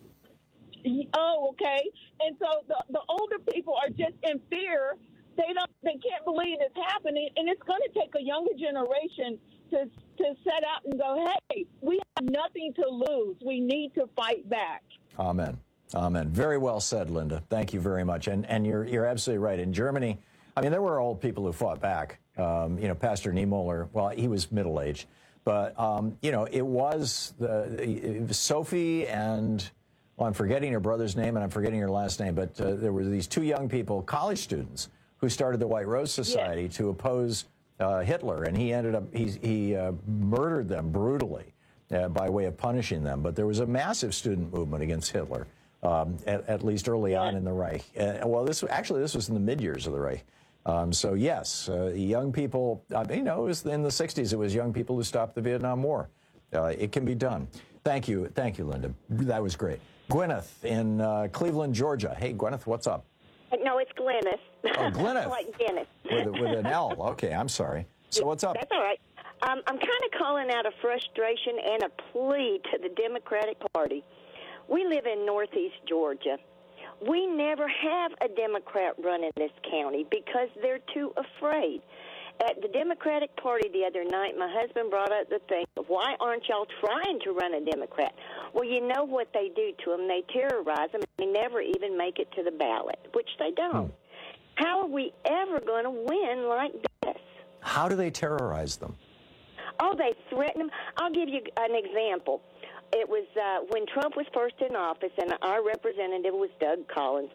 S19: Oh, okay. And so the, the older people are just in fear. They don't. They can't believe it's happening, and it's going to take a younger generation to to set out and go, hey, we have nothing to lose. We need to fight back.
S16: Amen. Amen. Very well said, Linda. Thank you very much. And and you're you're absolutely right. In Germany, I mean, there were old people who fought back. Um, you know, Pastor Niemöller, well, he was middle-aged. But, um, you know, it was, the, it was Sophie and, well, I'm forgetting her brother's name and I'm forgetting her last name, but uh, there were these two young people, college students, who started the White Rose Society yes. to oppose uh, Hitler. And he ended up, he, he uh, murdered them brutally uh, by way of punishing them. But there was a massive student movement against Hitler. Um, at, at least early yeah. on in the Reich. Uh, well, this actually this was in the mid-years of the Reich. Um, so yes, uh, young people. I mean, you know, it was in the sixties. It was young people who stopped the Vietnam War. Uh, it can be done. Thank you, thank you, Linda. That was great. Gwyneth in uh, Cleveland, Georgia. Hey, Gwyneth, what's up?
S5: No, it's Glennis.
S16: Oh, Gleneth.
S5: Like Dennis.
S16: with, with an L. Okay, I'm sorry. So what's up?
S5: That's all right. Um, I'm kind of calling out a frustration and a plea to the Democratic Party. We live in northeast Georgia. We never have a Democrat run in this county because they're too afraid. At the Democratic Party the other night, my husband brought up the thing of why aren't y'all trying to run a Democrat? Well, you know what they do to them. They terrorize them. They never even make it to the ballot, which they don't. Hmm. How are we ever going to win like this?
S16: How do they terrorize them?
S5: Oh, they threaten them. I'll give you an example. It was uh, when Trump was first in office, and our representative was Doug Collins.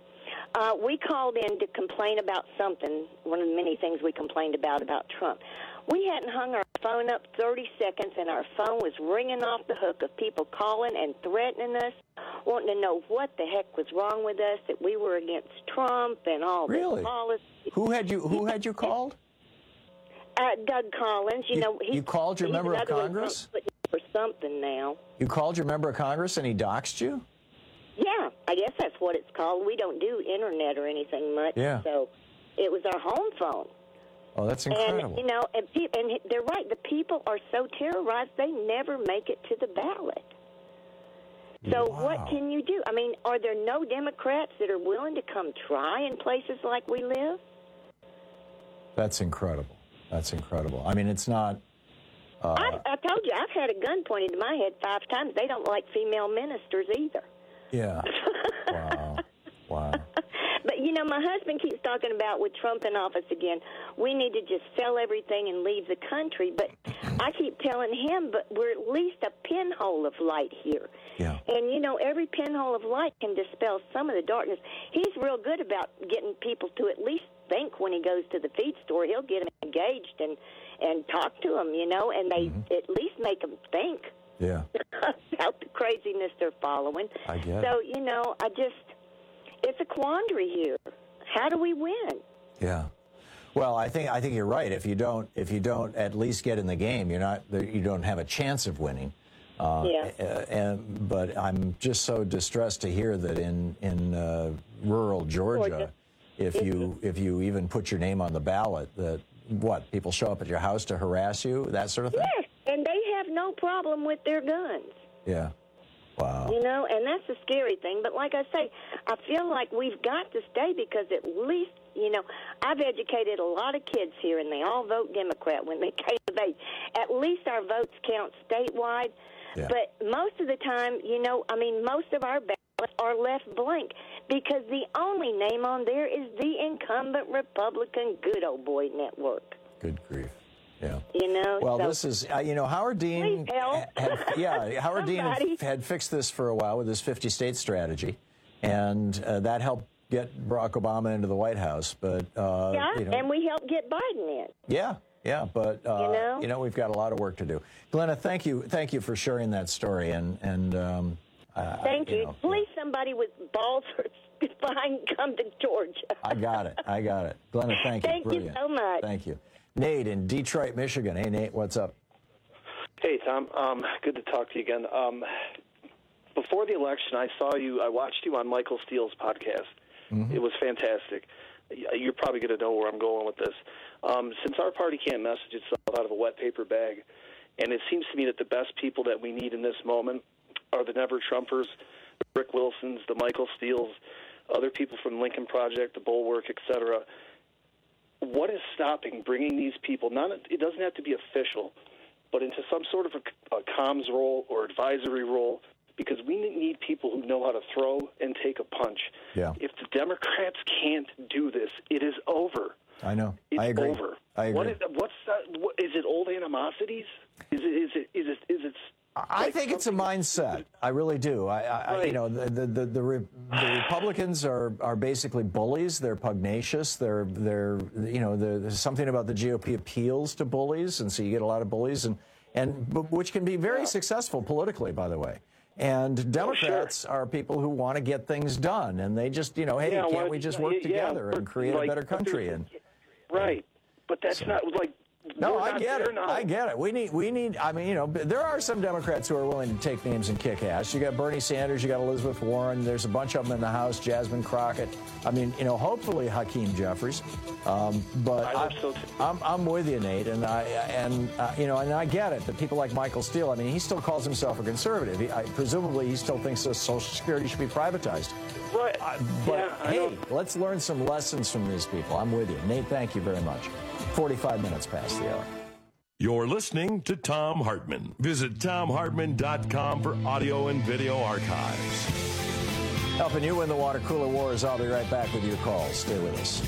S5: Uh, we called in to complain about something, one of the many things we complained about about Trump. We hadn't hung our phone up thirty seconds, and our phone was ringing off the hook of people calling and threatening us, wanting to know what the heck was wrong with us, that we were against Trump and all
S16: really?
S5: this policy.
S16: Who had you, who had you called?
S5: Uh, Doug Collins. You,
S16: you
S5: know,
S16: You called your member of Congress?
S5: For something now.
S16: You called your member of Congress and he doxed you?
S5: Yeah, I guess that's what it's called. We don't do internet or anything much.
S16: Yeah.
S5: So it was our home phone.
S16: Oh, that's incredible.
S5: And, you know, and, and they're right. The people are so terrorized, they never make it to the ballot. So
S16: wow.
S5: what can you do? I mean, are there no Democrats that are willing to come try in places like we live?
S16: That's incredible. That's incredible. I mean, it's not... Uh,
S5: I, I told you, I've had a gun pointed to my head five times. They don't like female ministers either.
S16: Yeah. Wow. Wow.
S5: But, you know, my husband keeps talking about with Trump in office again, we need to just sell everything and leave the country. But I keep telling him, but we're at least a pinhole of light here.
S16: Yeah.
S5: And, you know, every pinhole of light can dispel some of the darkness. He's real good about getting people to at least think when he goes to the feed store. He'll get them engaged and, and talk to them, you know, and they mm-hmm. at least make them think.
S16: Yeah.
S5: About the craziness they're following.
S16: I get
S5: so,
S16: it.
S5: you know, I just, it's a quandary here. How do we win?
S16: Yeah. Well, I think I think you're right. If you don't, if you don't at least get in the game, you're not, you don't have a chance of winning. Uh,
S5: yeah.
S16: And, but I'm just so distressed to hear that in in uh, rural Georgia,
S5: Georgia.
S16: if
S5: Mm-hmm.
S16: you if you even put your name on the ballot, that what people show up at your house to harass you, that sort of thing.
S5: Yes, and they have no problem with their guns.
S16: Yeah. Wow.
S5: You know, and that's the scary thing. But like I say, I feel like we've got to stay because at least, you know, I've educated a lot of kids here, and they all vote Democrat when they came of age. At least our votes count statewide.
S16: Yeah.
S5: But most of the time, you know, I mean, most of our ballots are left blank because the only name on there is the incumbent Republican Good Old Boy Network.
S16: Good grief. Yeah.
S5: You know.
S16: Well,
S5: so,
S16: this is, uh, you know, Howard Dean.
S5: Please help.
S16: Had, yeah, Howard Dean
S5: Somebody.
S16: had, had fixed this for a while with his fifty-state strategy, and uh, that helped get Barack Obama into the White House. But uh,
S5: yeah,
S16: you know,
S5: and we helped get Biden in.
S16: yeah, yeah, but uh,
S5: You know?
S16: you know, we've got a lot of work to do. Glenna, thank you, thank you for sharing that story, and and um, uh,
S5: Thank you.
S16: know,
S5: Please, somebody with balls or spine, come to Georgia.
S16: I got it, I got it. Glenna, thank you.
S5: Thank you
S16: Brilliant.
S5: so much.
S16: Thank you. Nate in Detroit, Michigan. Hey, Nate, what's up?
S15: Hey, Tom. Um, good to talk to you again. Um, before the election, I saw you, I watched you on Michael Steele's podcast.
S16: Mm-hmm.
S15: It was fantastic. You're probably going to know where I'm going with this. Um, since our party can't message itself out of a wet paper bag, and it seems to me that the best people that we need in this moment are the Never Trumpers, Rick Wilsons, the Michael Steeles, other people from Lincoln Project, the Bulwark, et cetera. What is stopping bringing these people, not, it doesn't have to be official, but into some sort of a, a comms role or advisory role, because we need people who know how to throw and take a punch.
S16: Yeah.
S15: If the Democrats can't do this, it is over.
S16: I know.
S15: It's
S16: I agree.
S15: over.
S16: I agree.
S15: What is, what's that? What, is it old animosities? Is it? Is it? Is it? Is it?
S16: I
S15: like
S16: think it's a mindset. I really do. I, I, I you know, the the the, the, Re, the Republicans are, are basically bullies. They're pugnacious. They're they're you know, there's something about the G O P appeals to bullies, and so you get a lot of bullies, and and which can be very successful politically, by the way. And Democrats
S15: oh, sure.
S16: are people who want to get things done, and they just, you know, hey,
S15: yeah,
S16: can't
S15: well,
S16: we just work
S15: yeah,
S16: together
S15: yeah,
S16: and create
S15: like,
S16: a better country? And
S15: right, but that's
S16: so.
S15: not like.
S16: No,
S15: we're
S16: I
S15: not
S16: get
S15: there
S16: it.
S15: now.
S16: I get it. We need, we need, I mean, you know, there are some Democrats who are willing to take names and kick ass. You got Bernie Sanders, you got Elizabeth Warren, there's a bunch of them in the House, Jasmine Crockett. I mean, you know, hopefully Hakeem Jeffries. Um, but
S15: I
S16: I,
S15: hope so too.
S16: I'm, I'm with you, Nate, and I, and uh, you know, and I get it that people like Michael Steele, I mean, he still calls himself a conservative. He, I, presumably, he still thinks that Social Security should be privatized.
S15: Right.
S16: Uh, but
S15: yeah, I
S16: hey,
S15: know.
S16: let's learn some lessons from these people. I'm with you. Nate, thank you very much. forty-five minutes past the hour.
S20: You're listening to Thom Hartmann. Visit Thom Hartmann dot com for audio and video archives.
S16: Helping you win the water cooler wars. I'll be right back with your calls. Stay with us.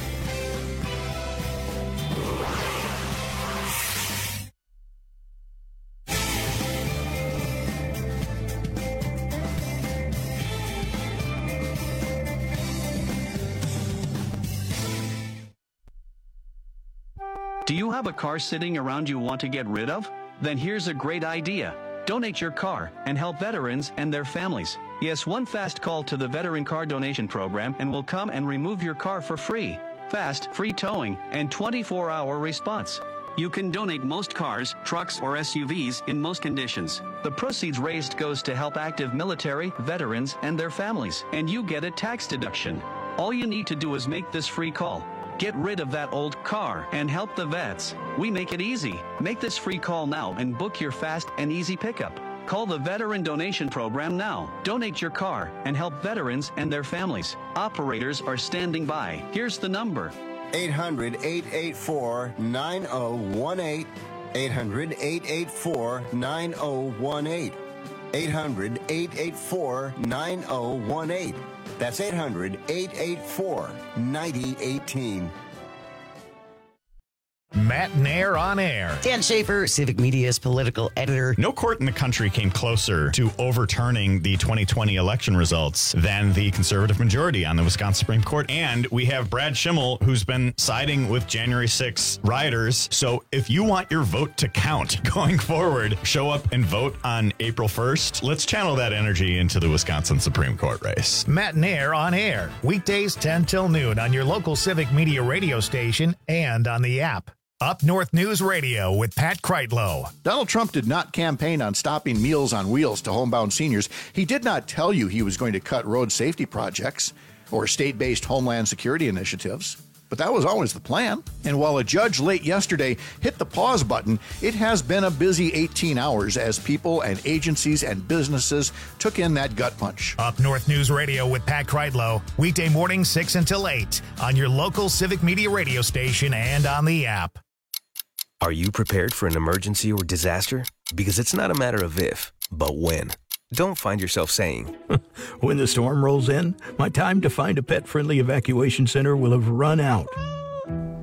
S21: Do you have a car sitting around you want to get rid of? Then here's a great idea. Donate your car and help veterans and their families. Yes, one fast call to the Veteran Car Donation Program and we'll come and remove your car for free. Fast, free towing, and twenty-four hour response. You can donate most cars, trucks, or S U Vs in most conditions. The proceeds raised goes to help active military, veterans, and their families, and you get a tax deduction. All you need to do is make this free call. Get rid of that old car and help the vets. We make it easy. Make this free call now and book your fast and easy pickup. Call the Veteran Donation Program now. Donate your car and help veterans and their families. Operators are standing by. Here's the number.
S18: eight hundred, eight eight four, nine oh one eight. eight hundred, eight eight four, nine oh one eight. eight hundred, eight eight four, nine oh one eight. That's eight hundred, eight eight four, nine oh one eight.
S1: Matt Nair on air.
S22: Dan Schaefer, Civic Media's political editor.
S23: No court in the country came closer to overturning the twenty twenty election results than the conservative majority on the Wisconsin Supreme Court. And we have Brad Schimmel, who's been siding with January sixth rioters. So if you want your vote to count going forward, show up and vote on April first. Let's channel that energy into the Wisconsin Supreme Court race.
S1: Matt Nair on air. Weekdays ten till noon on your local Civic Media radio station and on the app. Up North News Radio with Pat Kreitlow.
S10: Donald Trump did not campaign on stopping Meals on Wheels to homebound seniors. He did not tell you he was going to cut road safety projects or state-based homeland security initiatives. But that was always the plan. And while a judge late yesterday hit the pause button, it has been a busy eighteen hours as people and agencies and businesses took in that gut punch.
S1: Up North News Radio with Pat Kreitlow. Weekday morning six until eight on your local Civic Media radio station and on the app.
S24: Are you prepared for an emergency or disaster? Because it's not a matter of if, but when. Don't find yourself saying,
S27: when the storm rolls in, my time to find a pet-friendly evacuation center will have run out.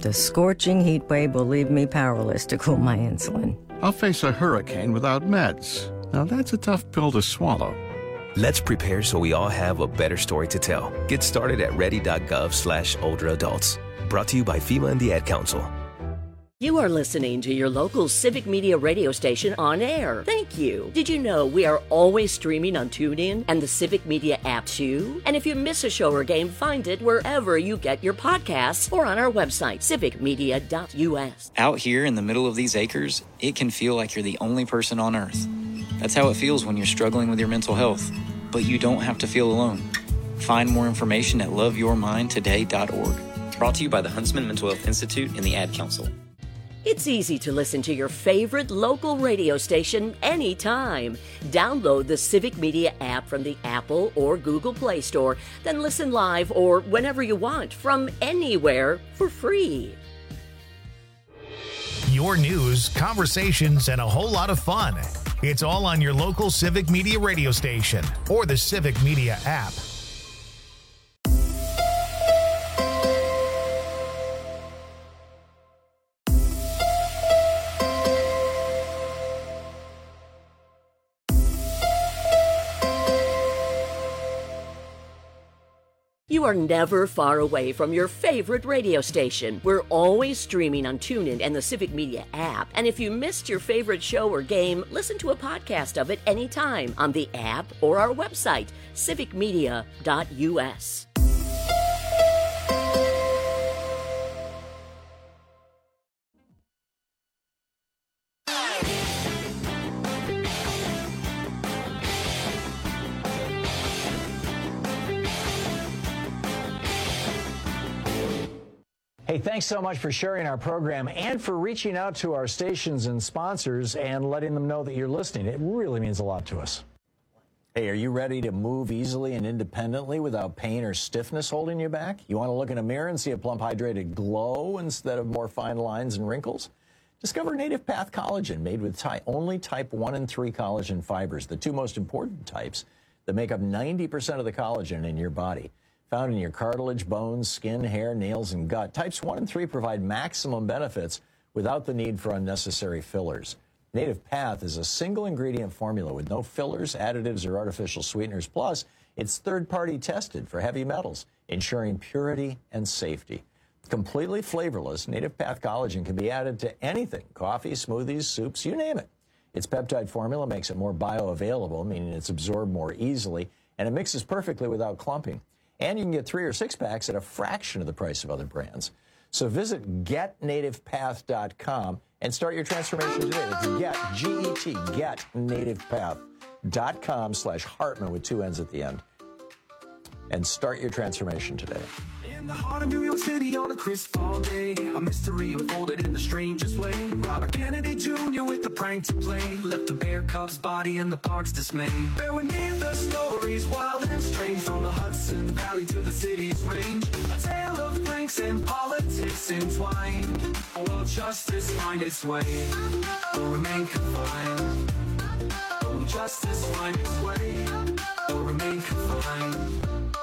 S2: The scorching heat wave will leave me powerless to cool my insulin.
S4: I'll face a hurricane without meds. Now that's a tough pill to swallow.
S24: Let's prepare so we all have a better story to tell. Get started at ready.gov slash older adults. Brought to you by FEMA and the Ad Council.
S7: You are listening to your local Civic Media radio station on air. Thank you. Did you know we are always streaming on TuneIn and the Civic Media app too? And if you miss a show or game, find it wherever you get your podcasts or on our website, civic media dot u s.
S9: Out here in the middle of these acres, it can feel like you're the only person on earth. That's how it feels when you're struggling with your mental health. But you don't have to feel alone. Find more information at love your mind today dot org. Brought to you by the Huntsman Mental Health Institute and the Ad Council.
S7: It's easy to listen to your favorite local radio station anytime. Download the Civic Media app from the Apple or Google Play Store, then listen live or whenever you want from anywhere for free.
S1: Your news, conversations, and a whole lot of fun. It's all on your local Civic Media radio station or the Civic Media app.
S7: You are never far away from your favorite radio station. We're always streaming on TuneIn and the Civic Media app. And if you missed your favorite show or game, listen to a podcast of it anytime on the app or our website, civic media dot u s.
S16: Hey, thanks so much for sharing our program and for reaching out to our stations and sponsors and letting them know that you're listening. It really means a lot to us. Hey, are you ready to move easily and independently without pain or stiffness holding you back? You want to look in a mirror and see a plump, hydrated glow instead of more fine lines and wrinkles? Discover Native Path Collagen, made with ty- only type one and three collagen fibers, the two most important types that make up ninety percent of the collagen in your body. Found in your cartilage, bones, skin, hair, nails, and gut. Types one and three provide maximum benefits without the need for unnecessary fillers. Native Path is a single ingredient formula with no fillers, additives, or artificial sweeteners. Plus, it's third-party tested for heavy metals, ensuring purity and safety. Completely flavorless, Native Path Collagen can be added to anything, coffee, smoothies, soups, you name it. Its peptide formula makes it more bioavailable, meaning it's absorbed more easily, and it mixes perfectly without clumping. And you can get three or six packs at a fraction of the price of other brands. So visit get native path dot com and start your transformation today. That's get, G E T, get native path dot com slash Hartman with two N's at the end. And start your transformation today.
S11: In the heart of New York City on a crisp fall day, a mystery unfolded in the strangest way. Robert Kennedy Junior with the prank to play left the bear cub's body in the park's dismay. Bear with me, the stories wild and strange, from the Hudson Valley to the city's range. A tale of pranks and politics entwined. Will justice find its way or remain confined? Will justice find its way or remain confined?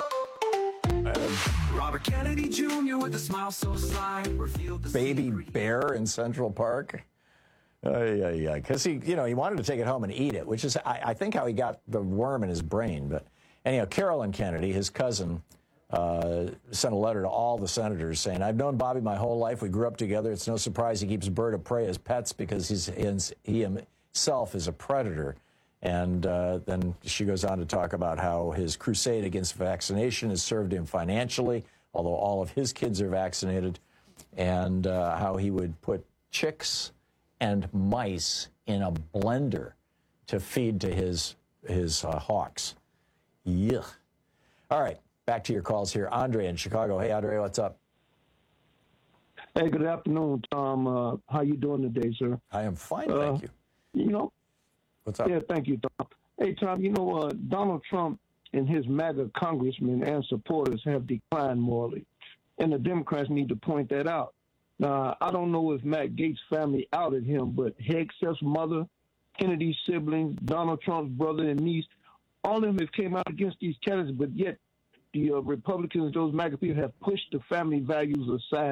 S11: Robert Kennedy Junior with a smile so sly revealed the
S16: baby bear in Central Park. Uh, yeah, yeah, because he, you know, he wanted to take it home and eat it, which is, I, I think, how he got the worm in his brain. But anyhow, Carolyn Kennedy, his cousin, uh, sent a letter to all the senators saying, "I've known Bobby my whole life. We grew up together. It's no surprise he keeps bird of prey as pets because he's he himself is a predator." And uh, then she goes on to talk about how his crusade against vaccination has served him financially, although all of his kids are vaccinated, and uh, how he would put chicks and mice in a blender to feed to his his uh, hawks. Yuck. All right, back to your calls here. Andre in Chicago. Hey, Andre, what's up?
S25: Hey, good afternoon, Tom. Uh, how you doing today, sir?
S16: I am fine,
S25: uh,
S16: thank you.
S25: You know,
S16: what's up?
S25: Yeah, thank you, Tom. Hey, Tom, you know, uh, Donald Trump and his MAGA congressmen and supporters have declined morally, and the Democrats need to point that out. Now, I don't know if Matt Gaetz' family outed him, but Hegseth's mother, Kennedy's siblings, Donald Trump's brother and niece, all of them have came out against these candidates, but yet the uh, Republicans, those MAGA people, have pushed the family values aside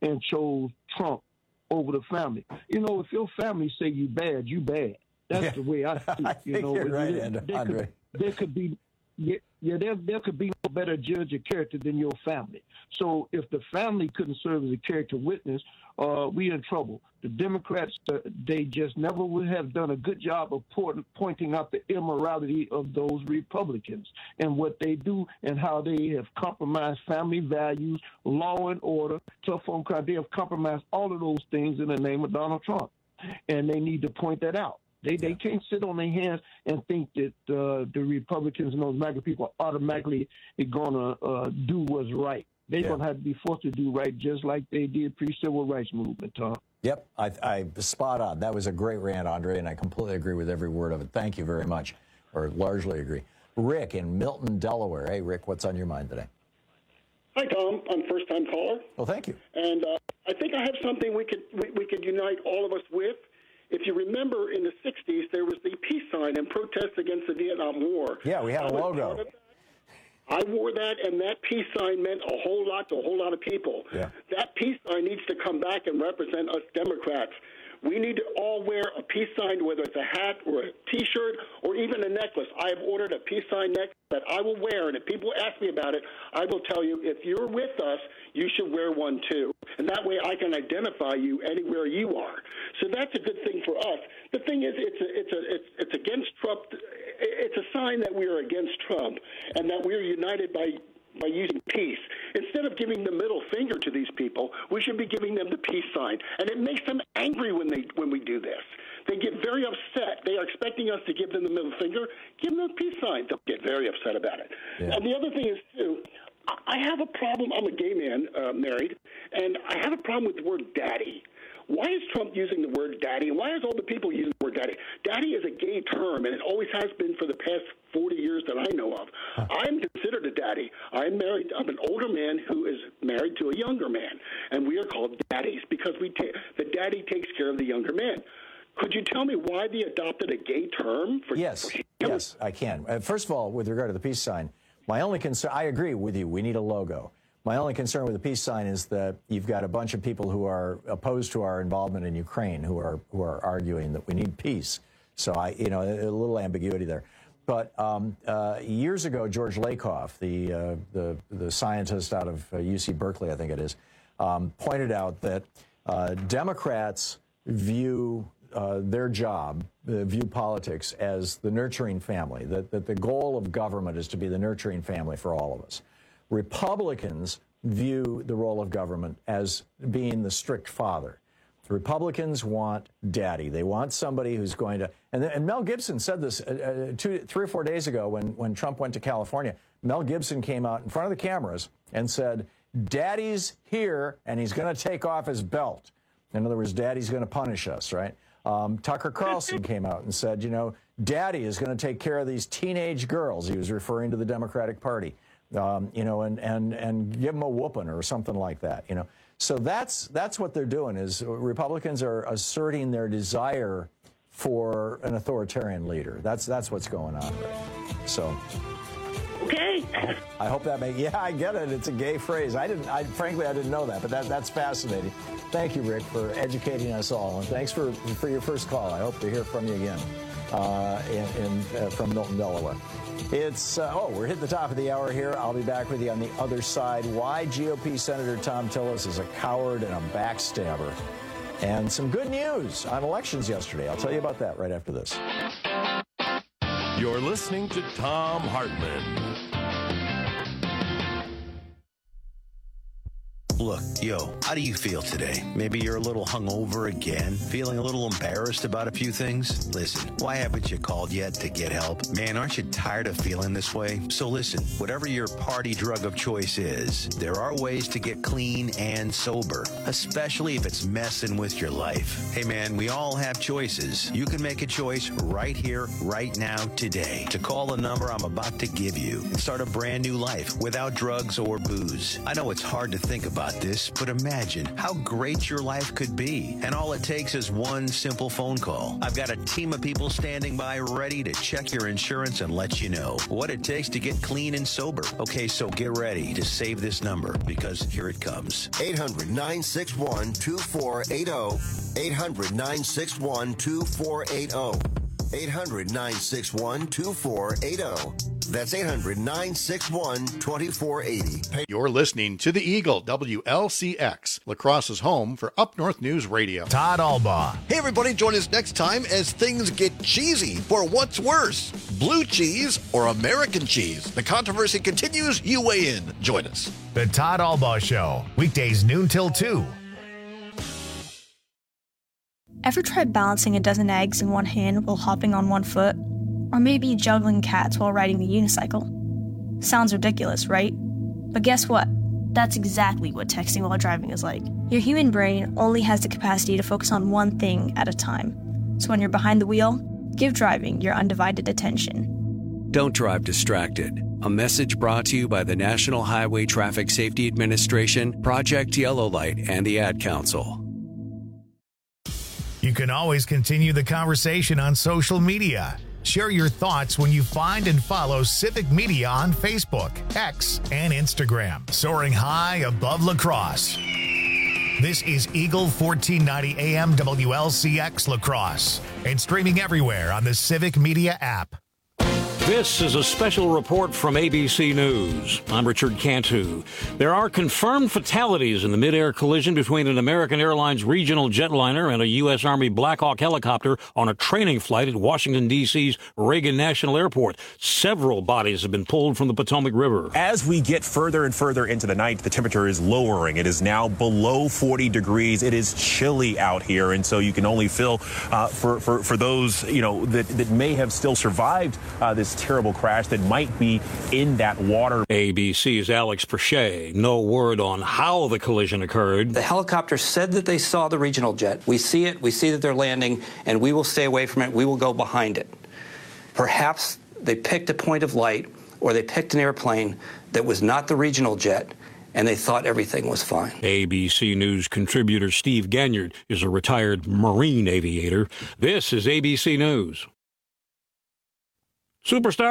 S25: and chose Trump over the family. You know, if your family say you bad, you bad. That's
S16: Yeah.
S25: the way I see it.
S16: I
S25: You
S16: think
S25: know,
S16: you're right,
S25: there,
S16: And-
S25: there,
S16: Andre.
S25: could, there could be, yeah, yeah there, there could be no better judge of character than your family. So if the family couldn't serve as a character witness, uh, we in trouble. The Democrats, uh, they just never would have done a good job of point, pointing out the immorality of those Republicans and what they do and how they have compromised family values, law and order, tough on crime. They have compromised all of those things in the name of Donald Trump, and they need to point that out. They they can't sit on their hands and think that uh, the Republicans and those MAGA people are automatically going to uh, do what's right. They're
S16: Yeah.
S25: going to have to be forced to do right just like they did pre-civil rights movement, Tom.
S16: Yep, I, I spot on. That was a great rant, Andre, and I completely agree with every word of it. Thank you very much, or largely agree. Rick in Milton, Delaware. Hey, Rick, what's on your mind today?
S3: Hi, Tom. I'm a first-time caller.
S16: Well, thank you.
S3: And uh, I think I have something we could we, we could unite all of us with. If you remember, in the sixties, there was the peace sign in protest against the Vietnam War.
S16: Yeah, we had
S3: I
S16: a
S3: was
S16: logo.
S3: part of that. I wore that, and that peace sign meant a whole lot to a whole lot of people.
S16: Yeah.
S3: That peace sign needs to come back and represent us Democrats. We need to all wear a peace sign, whether it's a hat or a T-shirt or even a necklace. I have ordered a peace sign necklace that I will wear, and if people ask me about it, I will tell you, if you're with us, you should wear one too. And that way I can identify you anywhere you are. So that's a good thing for us. The thing is, it's a, it's a, it's, it's against Trump. It's a sign that we are against Trump and that we are united by by using peace. Instead of giving the middle finger to these people, we should be giving them the peace sign. And it makes them angry when they when we do this. They get very upset. They are expecting us to give them the middle finger. Give them the peace sign. They'll get very upset about it.
S16: Yeah.
S3: And the other thing is, too, I have a problem. I'm a gay man, uh, married, and I have a problem with the word daddy. Why is Trump using the word daddy? And why is all the people using the word daddy? Daddy is a gay term, and it always has been for the past forty years that I know of. Huh. I'm considered a daddy. I'm married. I'm an older man who is married to a younger man, and we are called daddies because we ta- the daddy takes care of the younger man. Could you tell me why they adopted a gay term? For,
S16: yes,
S3: for
S16: yes, I can. Uh, first of all, with regard to the peace sign, my only concern, I agree with you, we need a logo. My only concern with the peace sign is that you've got a bunch of people who are opposed to our involvement in Ukraine who are who are arguing that we need peace. So I, you know, a little ambiguity there. But um, uh, years ago, George Lakoff, the uh, the the scientist out of uh, U C Berkeley, I think it is, um, pointed out that uh, Democrats view uh, their job, uh, view politics as the nurturing family. That that the goal of government is to be the nurturing family for all of us. Republicans view the role of government as being the strict father. The Republicans want daddy. They want somebody who's going to, and, and Mel Gibson said this uh, two, three or four days ago when, when Trump went to California. Mel Gibson came out in front of the cameras and said, daddy's here and he's going to take off his belt. In other words, daddy's going to punish us, right? Um, Tucker Carlson came out and said, you know, daddy is going to take care of these teenage girls. He was referring to the Democratic Party. Um, you know, and, and, and give them a whooping or something like that, you know. So that's that's what they're doing is Republicans are asserting their desire for an authoritarian leader. That's that's what's going on, Rick. So,
S3: okay.
S16: I hope, I hope that may. Yeah, I get it. It's a gay phrase. I didn't. I frankly I didn't know that, but that that's fascinating. Thank you, Rick, for educating us all, and thanks for for your first call. I hope to hear from you again uh, in, in uh, from Milton, Delaware. It's, uh, oh, we're hitting the top of the hour here. I'll be back with you on the other side. Why G O P Senator Thom Tillis is a coward and a backstabber. And some good news on elections yesterday. I'll tell you about that right after this.
S20: You're listening to Thom Hartmann.
S6: Look, yo, how do you feel today? Maybe you're a little hungover again, feeling a little embarrassed about a few things? Listen, why haven't you called yet to get help? Man, aren't you tired of feeling this way? So listen, whatever your party drug of choice is, there are ways to get clean and sober, especially if it's messing with your life. Hey man, we all have choices. You can make a choice right here, right now, today, to call the number I'm about to give you and start a brand new life without drugs or booze. I know it's hard to think about got this, but imagine how great your life could be. And all it takes is one simple phone call. I've got a team of people standing by ready to check your insurance and let you know what it takes to get clean and sober. Okay, so get ready to save this number because here it comes.
S18: eight hundred, nine six one, two four eight zero. eight hundred, nine six one, two four eight zero. eight hundred, nine six one, two four eight zero. That's eight hundred, nine six one, two four eight zero.
S8: You're listening to The Eagle, W L C X, La Crosse's home for Up North News Radio.
S1: Todd Albaugh.
S12: Hey, everybody, join us next time as things get cheesy for what's worse, blue cheese or American cheese. The controversy continues. You weigh in. Join us.
S1: The Todd Albaugh Show, weekdays noon till two.
S13: Ever tried balancing a dozen eggs in one hand while hopping on one foot? Or maybe juggling cats while riding the unicycle? Sounds ridiculous, right? But guess what? That's exactly what texting while driving is like. Your human brain only has the capacity to focus on one thing at a time. So when you're behind the wheel, give driving your undivided attention.
S14: Don't drive distracted. A message brought to you by the National Highway Traffic Safety Administration, Project Yellow Light, and the Ad Council.
S1: You can always continue the conversation on social media. Share your thoughts when you find and follow Civic Media on Facebook, X, and Instagram. Soaring high above La Crosse. This is Eagle fourteen ninety A M W L C X La Crosse and streaming everywhere on the Civic Media app.
S17: This is a special report from A B C News. I'm Richard Cantu. There are confirmed fatalities in the mid-air collision between an American Airlines regional jetliner and a U S. Army Black Hawk helicopter on a training flight at Washington, D C's Reagan National Airport. Several bodies have been pulled from the Potomac River.
S26: As we get further and further into the night, the temperature is lowering. It is now below forty degrees. It is chilly out here, and so you can only feel uh, for, for, for those, you know, that, that may have still survived uh, this terrible crash that might be in that water.
S17: A B C's Alex Perche. No word on how the collision occurred.
S27: The helicopter said that they saw the regional jet. We see it. We see that they're landing, and we will stay away from it. We will go behind it. Perhaps they picked a point of light, or they picked an airplane that was not the regional jet, and they thought everything was fine.
S17: A B C News contributor Steve Ganyard is a retired Marine aviator. This is A B C News. Superstar